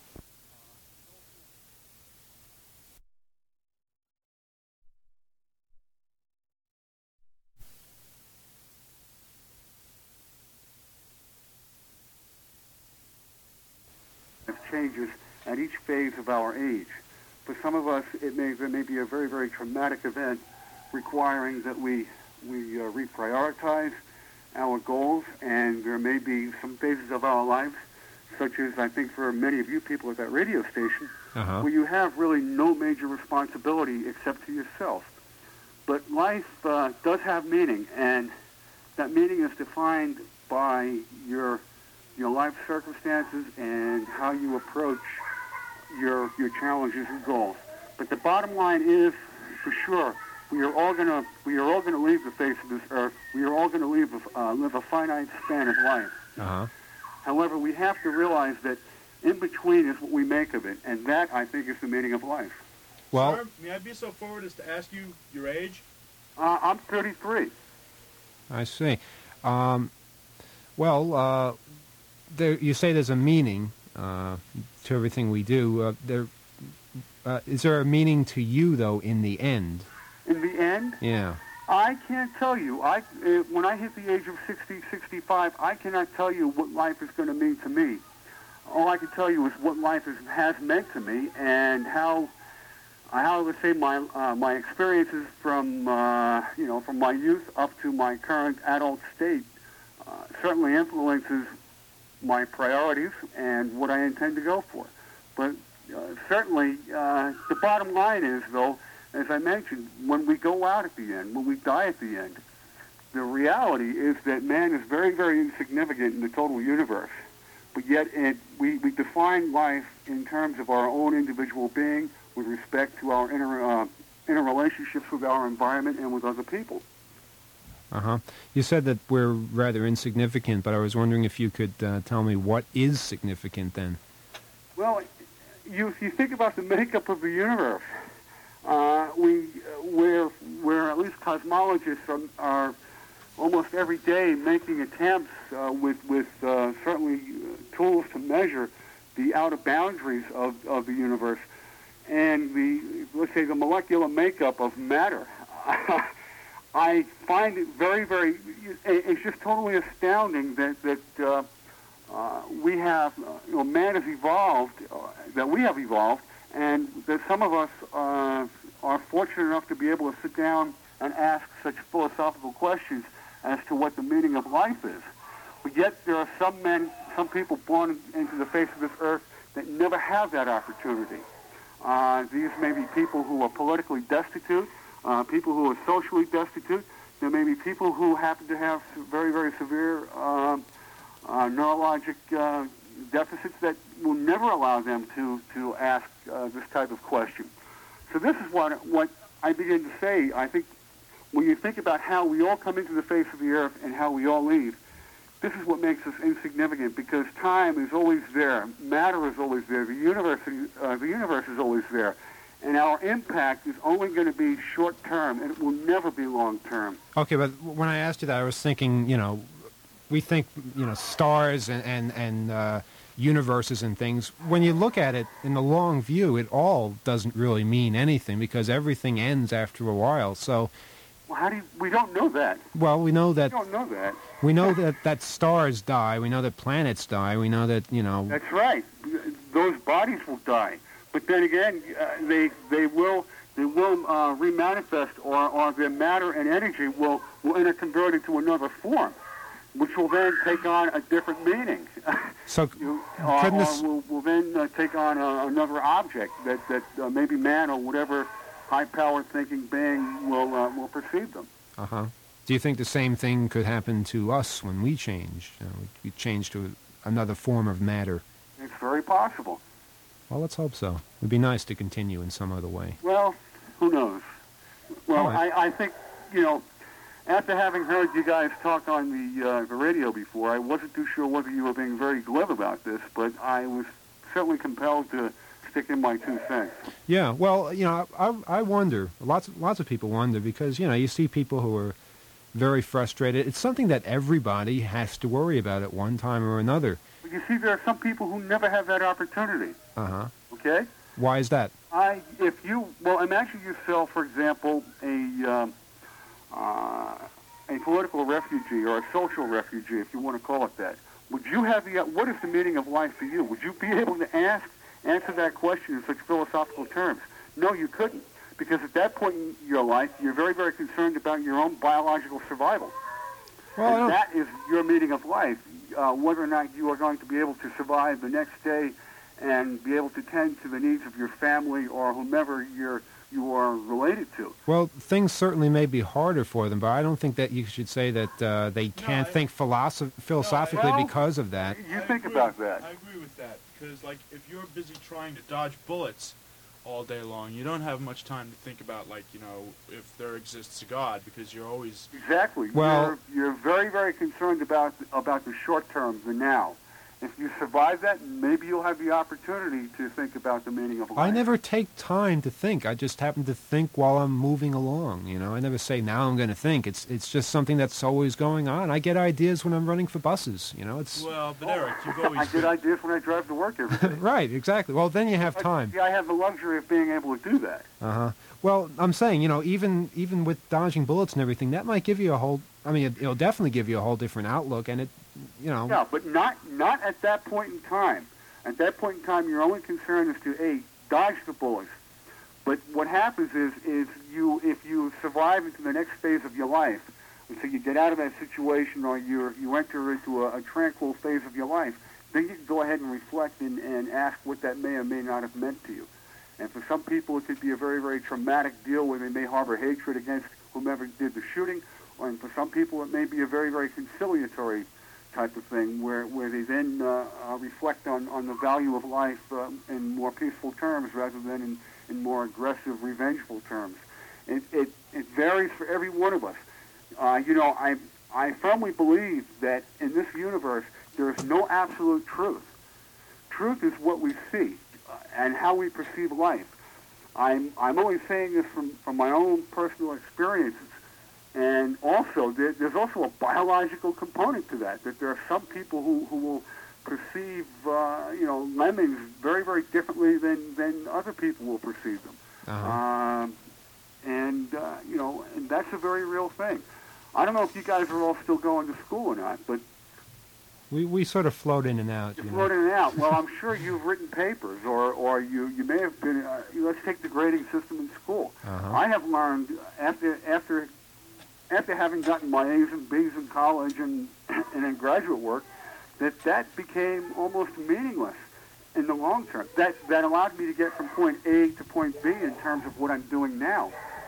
changes at each phase of our age. For some of us, it may there may be a very, very traumatic event requiring that we we uh, reprioritize our goals, and there may be some phases of our lives, such as I think for many of you people at that radio station, Uh-huh. where you have really no major responsibility except to yourself. But life uh, does have meaning, and that meaning is defined by your your life circumstances and how you approach your your challenges and goals. But the bottom line is, for sure, we are all gonna we are all gonna leave the face of this earth. We are all gonna leave a, uh, live a finite span of life. Uh-huh. However, we have to realize that in between is what we make of it, and that, I think, is the meaning of life. Well, Sir, may I be so forward as to ask you your age? Uh, I'm thirty-three. I see. Um, well, uh, there, you say there's a meaning uh, to everything we do. Uh, there, uh, is there a meaning to you, though, in the end? In the end, Yeah. I can't tell you. I uh, when I hit the age of sixty, sixty-five, I cannot tell you what life is going to mean to me. All I can tell you is what life is, has meant to me, and how how I would say my uh, my experiences from uh, you know from my youth up to my current adult state uh, certainly influences my priorities and what I intend to go for. But uh, certainly, uh, the bottom line is, though, as I mentioned, when we go out at the end, when we die at the end, the reality is that man is very, very insignificant in the total universe. But yet it, we, we define life in terms of our own individual being with respect to our inner, uh, interrelationships with our environment and with other people. Uh-huh. You said that we're rather insignificant, but I was wondering if you could uh, tell me what is significant then. Well, you, if you think about the makeup of the universe, uh, we, we're, we're at least cosmologists are, are almost every day making attempts uh, with, with uh, certainly uh, tools to measure the outer boundaries of, of the universe and the, let's say, the molecular makeup of matter. I find it very, very, it's just totally astounding that, that uh, uh, we have, uh, you know, man has evolved, uh, that we have evolved, and that some of us uh, are fortunate enough to be able to sit down and ask such philosophical questions as to what the meaning of life is. But yet there are some men, some people born into the face of this earth that never have that opportunity. Uh, these may be people who are politically destitute, uh, people who are socially destitute, There may be people who happen to have very, very severe um, uh, neurologic uh, deficits that will never allow them to, to ask uh, this type of question. So this is what, what I begin to say. I think when you think about how we all come into the face of the earth and how we all leave, this is what makes us insignificant, because time is always there. Matter is always there. The universe, uh, the universe is always there. And our impact is only going to be short-term, and it will never be long-term. Okay, but when I asked you that, I was thinking, you know, we think, you know, stars and, and, and uh, universes and things. When you look at it in the long view, it all doesn't really mean anything, because everything ends after a while. So, well, how do you, we don't know that. Well, we know that. We don't know that. We know that, that stars die. We know that planets die. We know that, you know. That's right. Those bodies will die. But then again, uh, they they will they will uh, remanifest, or, or their matter and energy will will interconvert into another form, which will then take on a different meaning. So, you, or, couldn't or this... will, will then uh, take on a, another object that that uh, maybe man or whatever high-powered thinking being will uh, will perceive them. Uh huh. Do you think the same thing could happen to us when we change? You know, we change to another form of matter. It's very possible. Well, let's hope so. It'd be nice to continue in some other way. Well, who knows? Well, right. I, I think, you know, after having heard you guys talk on the uh, the radio before, I wasn't too sure whether you were being very glib about this, but I was certainly compelled to stick in my two cents. Yeah, well, you know, I, I wonder, lots, lots of people wonder, because, you know, you see people who are very frustrated. It's something that everybody has to worry about at one time or another. But you see, there are some people who never have that opportunity. Uh-huh. Okay? Why is that? I, if you, well, imagine yourself, for example, a, um, uh, a political refugee or a social refugee, if you want to call it that. Would you have the, what is the meaning of life for you? Would you be able to ask, answer that question in such philosophical terms? No, you couldn't. Because at that point in your life, you're very, very concerned about your own biological survival. Well, and that is your meaning of life, uh, whether or not you are going to be able to survive the next day and be able to tend to the needs of your family or whomever you're, you are related to. Well, things certainly may be harder for them, but I don't think that you should say that uh, they can't I- think philosoph- philosophically Well, because of that. You think about that. I agree with that, because like if you're busy trying to dodge bullets all day long, you don't have much time to think about, like, you know, if there exists a God, because you're always... Exactly. Well- you're, you're very, very concerned about about the short term, the now. If you survive that, maybe you'll have the opportunity to think about the meaning of life. I never take time to think. I just happen to think while I'm moving along. You know, I never say, now I'm going to think. It's it's just something that's always going on. I get ideas when I'm running for buses. You know, it's... Well, but Eric, you've always... I get ideas when I drive to work every day. Right, exactly. Well, then you have But, time. see, I have the luxury of being able to do that. Uh-huh. Well, I'm saying, you know, even even with dodging bullets and everything, that might give you a whole... I mean, it, it'll definitely give you a whole different outlook, and it, you know... Yeah, but not not at that point in time. At that point in time, your only concern is to, A, dodge the bullets. But what happens is, is you, if you survive into the next phase of your life, and so you get out of that situation or you you enter into a, a tranquil phase of your life, then you can go ahead and reflect and, and ask what that may or may not have meant to you. And for some people, it could be a very, very traumatic deal where they may harbor hatred against whomever did the shooting. And for some people, it may be a very, very conciliatory type of thing where, where they then uh, uh, reflect on, on the value of life uh, in more peaceful terms rather than in, in more aggressive, revengeful terms. It, it, it varies for every one of us. Uh, you know, I, I firmly believe that in this universe, there is no absolute truth. Truth is what we see uh, and how we perceive life. I'm, I'm only saying this from, from my own personal experiences. And also, there, there's also a biological component to that, that there are some people who, who will perceive, uh, you know, lemons very, very differently than, than other people will perceive them. Uh-huh. Um, and, uh, you know, and that's a very real thing. I don't know if you guys are all still going to school or not, but... We we sort of float in and out. You You float know. in and out. Well, I'm sure you've written papers, or, or you, you may have been... Uh, let's take the grading system in school. Uh-huh. I have learned, after after... after having gotten my A's and B's in college and, and in graduate work, that that became almost meaningless in the long term. That that allowed me to get from point A to point B in terms of what I'm doing now.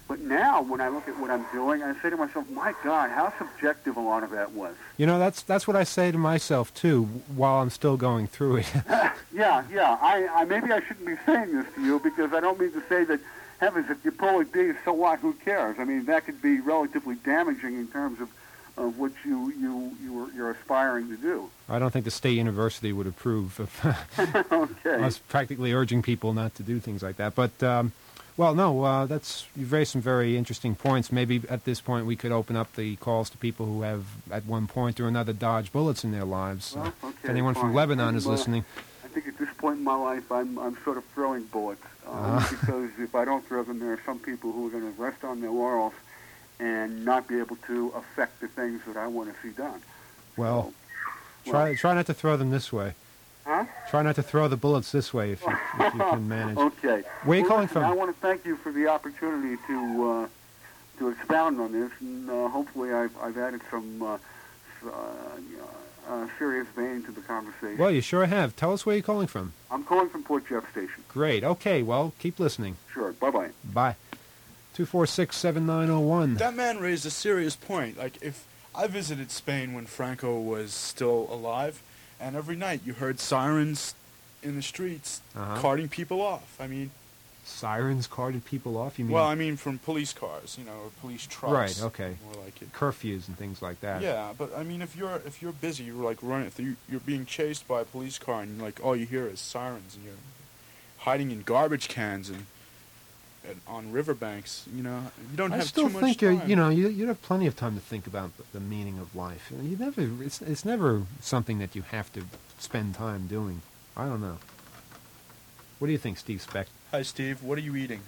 But now, when I look at what I'm doing, I say to myself, my God, how subjective a lot of that was. You know, that's that's what I say to myself, too, while I'm still going through it. Yeah, yeah. I, I maybe I shouldn't be saying this to you because I don't mean to say that, heavens, if you pull a D, so what? Who cares? I mean, that could be relatively damaging in terms of, of what you you you were, you're aspiring to do. I don't think the state university would approve of Okay. us practically urging people not to do things like that. But, um, well, no, uh, that's you've raised some very interesting points. Maybe at this point we could open up the calls to people who have, at one point or another, dodged bullets in their lives. Well, Uh, okay, if anyone from fine. Lebanon I'm, is uh, listening. I think at this point in my life, I'm I'm sort of throwing bullets um, Uh. because if I don't throw them, there are some people who are going to rest on their laurels and not be able to affect the things that I want to see done. Well, So, try well- try not to throw them this way. Huh? Try not to throw the bullets this way if you, if you can manage. Okay. Where are you Well, calling listen, from? I want to thank you for the opportunity to uh, to expound on this, and uh, hopefully I've, I've added some uh, s- uh, uh, serious vein to the conversation. Well, you sure have. Tell us where you're calling from. I'm calling from Port Jeff Station. Great. Okay, well, keep listening. Sure. Bye-bye. Bye. two four six, seven nine zero one. That man raised a serious point. Like, if I visited Spain when Franco was still alive, and every night you heard sirens in the streets Uh-huh. carting people off. I mean, Sirens carted people off, you mean? well, I mean from police cars, you know, or police trucks. Right, okay. More like it. Curfews and things like that. Yeah, but I mean, if you're if you're busy, you're like running, if you, you're being chased by a police car, and like all you hear is sirens, and you're hiding in garbage cans and, and on riverbanks. You know, you don't I have still too much think time. you're, you know, you you have plenty of time to think about the, the meaning of life. You never, it's it's never something that you have to spend time doing. I don't know. What do you think, Steve Speck? Hi, Steve. What are you eating?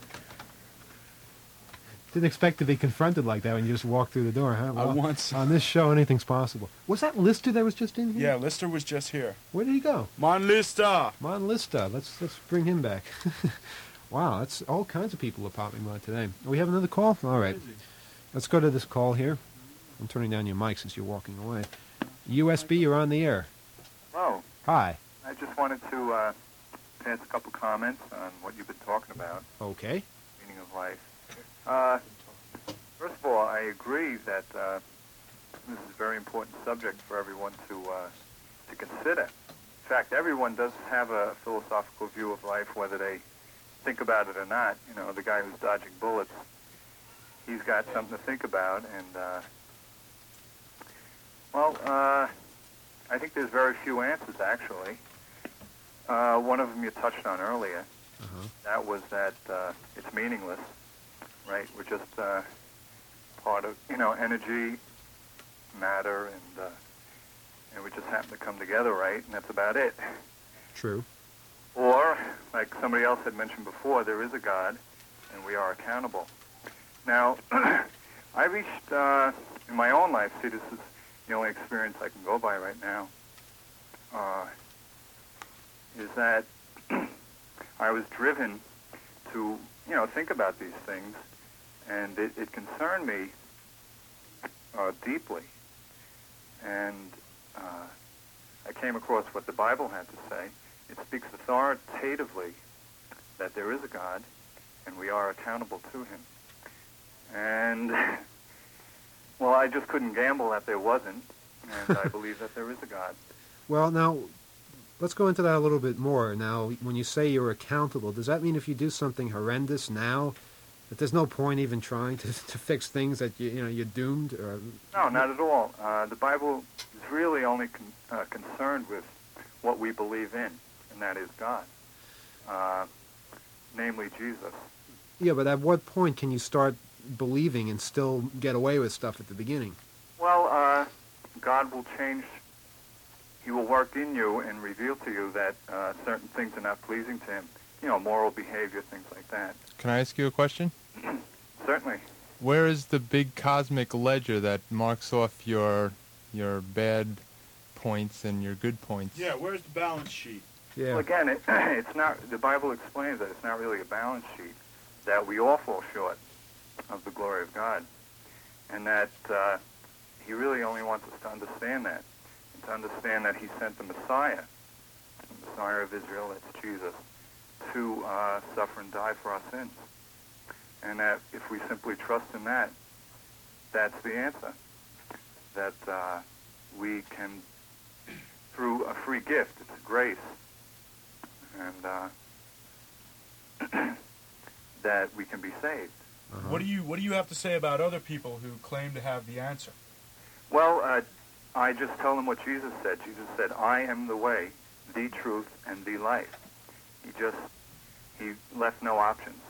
Didn't expect to be confronted like that when you just walk through the door, huh? I want some. On this show, anything's possible. Was that Lister that was just in here? Yeah, Lister was just here. Where did he go? Mon Lister. Mon Lister. Let's let's bring him back. Wow, that's all kinds of people are popping by today. We have another call? All right. Let's go to this call here. I'm turning down your mic since you're walking away. U S B, you're on the air. Hello. Hi. I just wanted to uh, pass a couple comments on what you've been talking about, Okay. meaning of life. Uh, first of all, I agree that uh, this is a very important subject for everyone to uh, to consider. In fact, everyone does have a philosophical view of life, whether they think about it or not. You know, the guy who's dodging bullets, he's got something to think about, and uh, well, uh, I think there's very few answers, actually. Uh, one of them you touched on earlier. Uh-huh. That was that uh, it's meaningless, right? We're just uh, part of, you know, energy, matter, and uh, and we just happen to come together, right? And that's about it. True. Or, like somebody else had mentioned before, there is a God, and we are accountable. Now, I reached, uh, in my own life, see, this is the only experience I can go by right now, uh, is that I was driven to, you know, think about these things, and it, it concerned me uh, deeply. And uh, I came across what the Bible had to say. It speaks authoritatively that there is a God, and we are accountable to him. And, well, I just couldn't gamble that there wasn't, and I believe that there is a God. Well, now, let's go into that a little bit more. Now, when you say you're accountable, does that mean if you do something horrendous now, that there's no point even trying to, to fix things, that you, you know, you're doomed? Or... No, not at all. Uh, the Bible is really only con- uh, concerned with what we believe in, and that is God, uh, namely Jesus. Yeah, but at what point can you start believing and still get away with stuff at the beginning? Well, uh, God will change. He will work in you and reveal to you that uh, certain things are not pleasing to him. You know, moral behavior, things like that. Can I ask you a question? Certainly. Where is the big cosmic ledger that marks off your your bad points and your good points? Yeah, where's the balance sheet? Yeah. Well, again, it, it's not. The Bible explains that it's not really a balance sheet. That we all fall short of the glory of God, and that uh, he really only wants us to understand that, and to understand that he sent the Messiah, the Messiah of Israel, that's Jesus, to uh, suffer and die for our sins. And that if we simply trust in that, that's the answer. That uh, we can, through a free gift, it's a grace, and uh, that we can be saved. Uh-huh. What do you What do you have to say about other people who claim to have the answer? Well, uh, I just tell them what Jesus said. Jesus said, "I am the way, the truth, and the life." He just he left no options.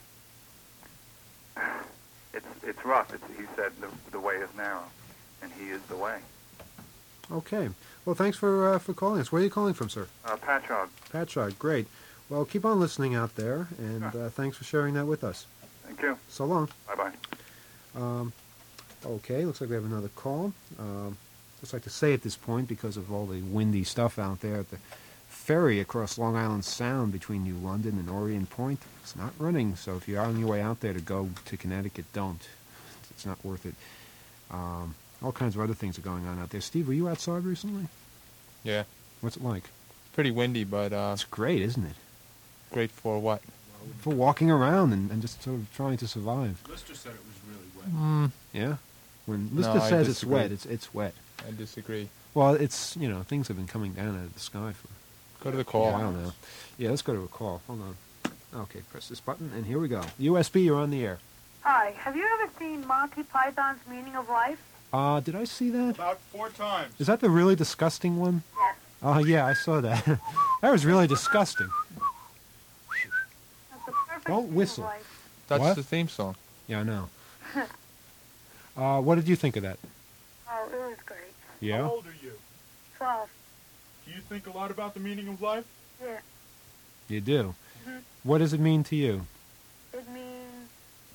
It's it's rough. It's, he said the the way is narrow, and He is the way. Okay. Well, thanks for uh, for calling us. Where are you calling from, sir? Uh, Patchogue. Patchogue. Great. Well, keep on listening out there, and uh, thanks for sharing that with us. Thank you. So long. Bye-bye. Um, okay, looks like we have another call. Um, just like to say at this point, because of all the windy stuff out there, at the ferry across Long Island Sound between New London and Orient Point, it's not running. So if you're on your way out there to go to Connecticut, don't. It's not worth it. Um, all kinds of other things are going on out there. Steve, were you outside recently? Yeah. What's it like? Pretty windy, but... Uh, it's great, isn't it? Great for what? For walking around and, and just sort of trying to survive. Lister said it was really wet. Mm. Yeah? When Lister No, I says it's disagree. wet, it's it's wet. I disagree. Well, it's, you know, things have been coming down out of the sky for Go to the call. a while now. Yeah, let's go to a call. Hold on. Okay, press this button, and here we go. U S B, you're on the air. Hi, have you ever seen Monty Python's Meaning of Life? Uh, did I see that? About four times. Is that the really disgusting one? Yes. Oh, yeah, I saw that. That was really disgusting. That's the perfect Don't meaning whistle. of life. That's What? the theme song. Yeah, I know. Uh, what did you think of that? Oh, it was great. Yeah? How old are you? Twelve. Do you think a lot about the meaning of life? Yeah. You do? Mhm. What does it mean to you? It means...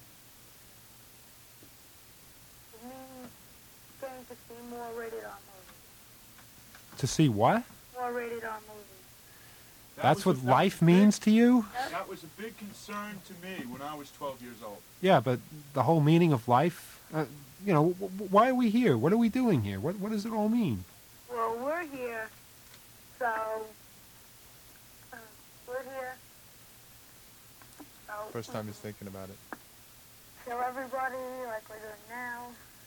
It means getting to see more rated R movies. To see what? More rated R movies. That That's was what a- that life was a big- means to you? That was a big concern to me when I was twelve years old. Yeah, but the whole meaning of life, uh, you know, w- w- why are we here? What are we doing here? What What does it all mean? Well, we're here, so... Uh, we're here. So, First time he's thinking about it. show everybody like we're doing now.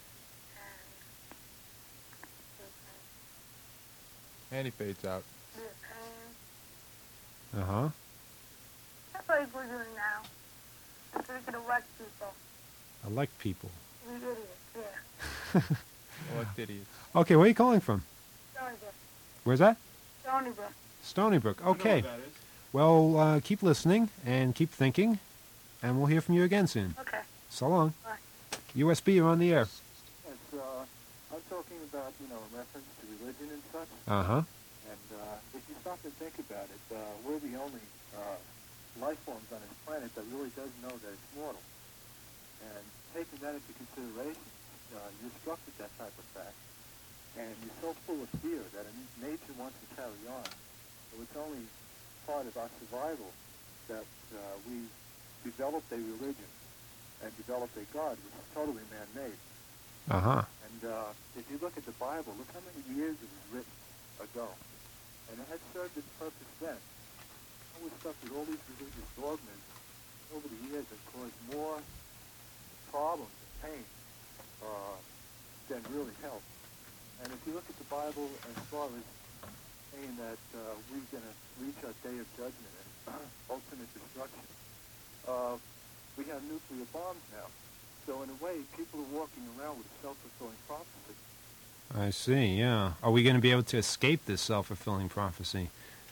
And And he fades out. do the pain. Uh-huh. Just like we're doing now. And so we can elect people. Elect people. We idiots, yeah. Elect idiots. Okay, where are you calling from? Stony Brook. Where's that? Stony Brook. Stony Brook. I know Okay. what that is. Well, uh, keep listening and keep thinking, and we'll hear from you again soon. Okay. So long. Bye. U S B, you're on the air. Yes, uh, I'm talking about, you know, in reference to religion and such. Uh-huh. And uh, if you stop and think about it, uh, we're the only uh, life forms on this planet that really does know that it's mortal. And taking that into consideration, uh, you're struck with that type of fact. And you're so full of fear that in- nature wants to carry on. So it's only part of our survival that uh, we developed a religion and developed a God, which is totally man-made. Uh-huh. And uh, if you look at the Bible, look how many years it was written ago. And it had served its purpose then. I was stuck with all these religious dogmas over the years that caused more problems and pain uh, than really helped. And if you look at the Bible as far as saying that uh, we're going to reach our day of judgment and ultimate destruction, uh, we have nuclear bombs now. So in a way, people are walking around with a self-fulfilling prophecy. I see, yeah. Are we going to be able to escape this self-fulfilling prophecy?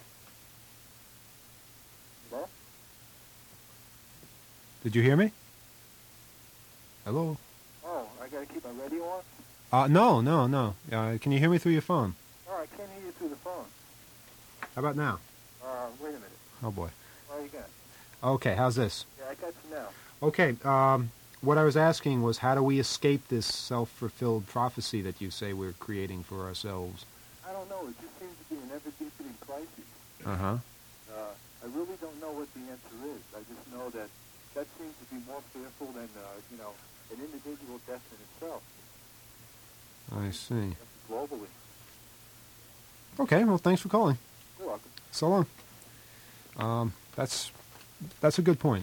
Hello? Did you hear me? Hello? Oh, I got to keep my radio on? Uh, no, no, no. Uh, can you hear me through your phone? Oh, I can't hear you through the phone. How about now? Uh, wait a minute. Oh, boy. Try again. Okay, how's this? Yeah, I got you now. Okay, um, what I was asking was how do we escape this self-fulfilled prophecy that you say we're creating for ourselves? I don't know. It just seems to be an ever-deepening crisis. Uh-huh. Uh, I really don't know what the answer is. I just know that that seems to be more fearful than, uh, you know, an individual death in itself, I see. globally. Okay, well, thanks for calling. You're welcome. So long. Um, that's, that's a good point.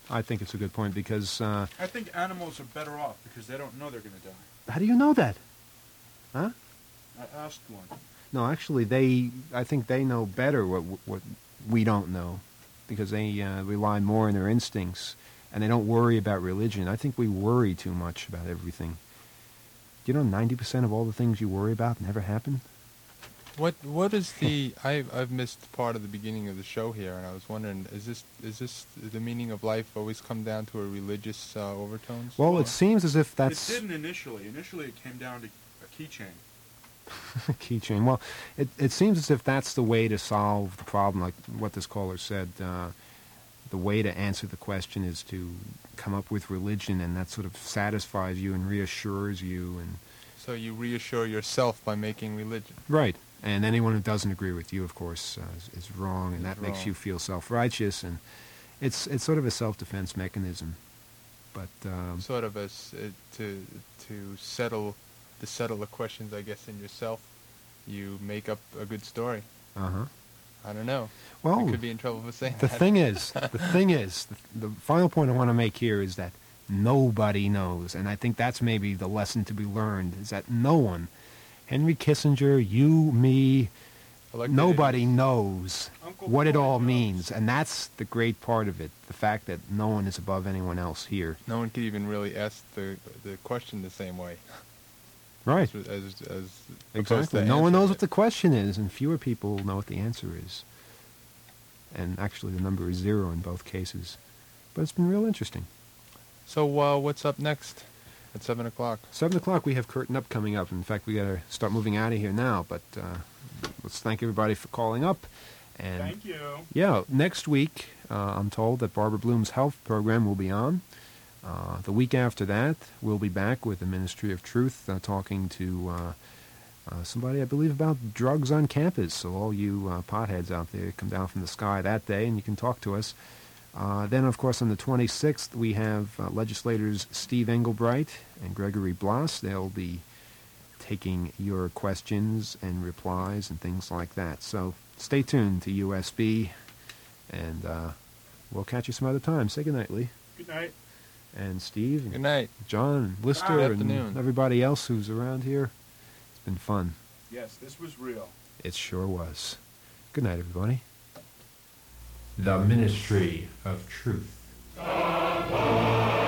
I think it's a good point because uh, I think animals are better off because they don't know they're going to die. how do you know that? Huh? I asked one. No, actually, they. I think they know better what what we don't know, because they uh, rely more on their instincts and they don't worry about religion. I think we worry too much about everything. Do you know ninety percent of all the things you worry about never happen? What what is the I I've missed part of the beginning of the show here, and I was wondering, is this is this the meaning of life always come down to a religious uh, overtones? Well, it seems as if that's It didn't initially. Initially, it came down to a keychain. keychain. Well, it it seems as if that's the way to solve the problem, like what this caller said. Uh, the way to answer the question is to come up with religion, and that sort of satisfies you and reassures you. And So you reassure yourself by making religion. right. And anyone who doesn't agree with you, of course, uh, is, is wrong, and Is that makes wrong. you feel self-righteous, and it's it's sort of a self-defense mechanism. But um, Sort of as uh, to to settle to settle the questions, I guess, in yourself. You make up a good story. uh huh. I don't know. Well, I could be in trouble for saying the that. thing is, the thing is, the, the final point I want to make here is that nobody knows, and I think that's maybe the lesson to be learned, is that no one, Henry Kissinger, you, me, Elected nobody idiots. knows Uncle what it Floyd all knows. means, and that's the great part of it, the fact that no one is above anyone else here. No one could even really ask the the question the same way. Right. As, as, as opposed Exactly. to No one answering knows it. what the question is, and fewer people know what the answer is. And actually, the number is zero in both cases. But it's been real interesting. So uh, what's up next at seven o'clock? Seven o'clock, we have Curtain Up coming up. In fact, we got to start moving out of here now. But uh, let's thank everybody for calling up. And Thank you. yeah, next week, uh, I'm told that Barbara Bloom's health program will be on. Uh, the week after that, we'll be back with the Ministry of Truth, uh, talking to uh, uh, somebody, I believe, about drugs on campus. So all you uh, potheads out there, come down from the sky that day, and you can talk to us. Uh, then, of course, on the twenty-sixth, we have uh, legislators Steve Engelbright and Gregory Blas. They'll be taking your questions and replies and things like that. So stay tuned to U S B, and uh, we'll catch you some other time. Say goodnight, Lee. Good night. And Steve. And Good night. John and Lister Good and afternoon. everybody else who's around here. It's been fun. Yes, this was real. It sure was. Good night, everybody. The Ministry of Truth.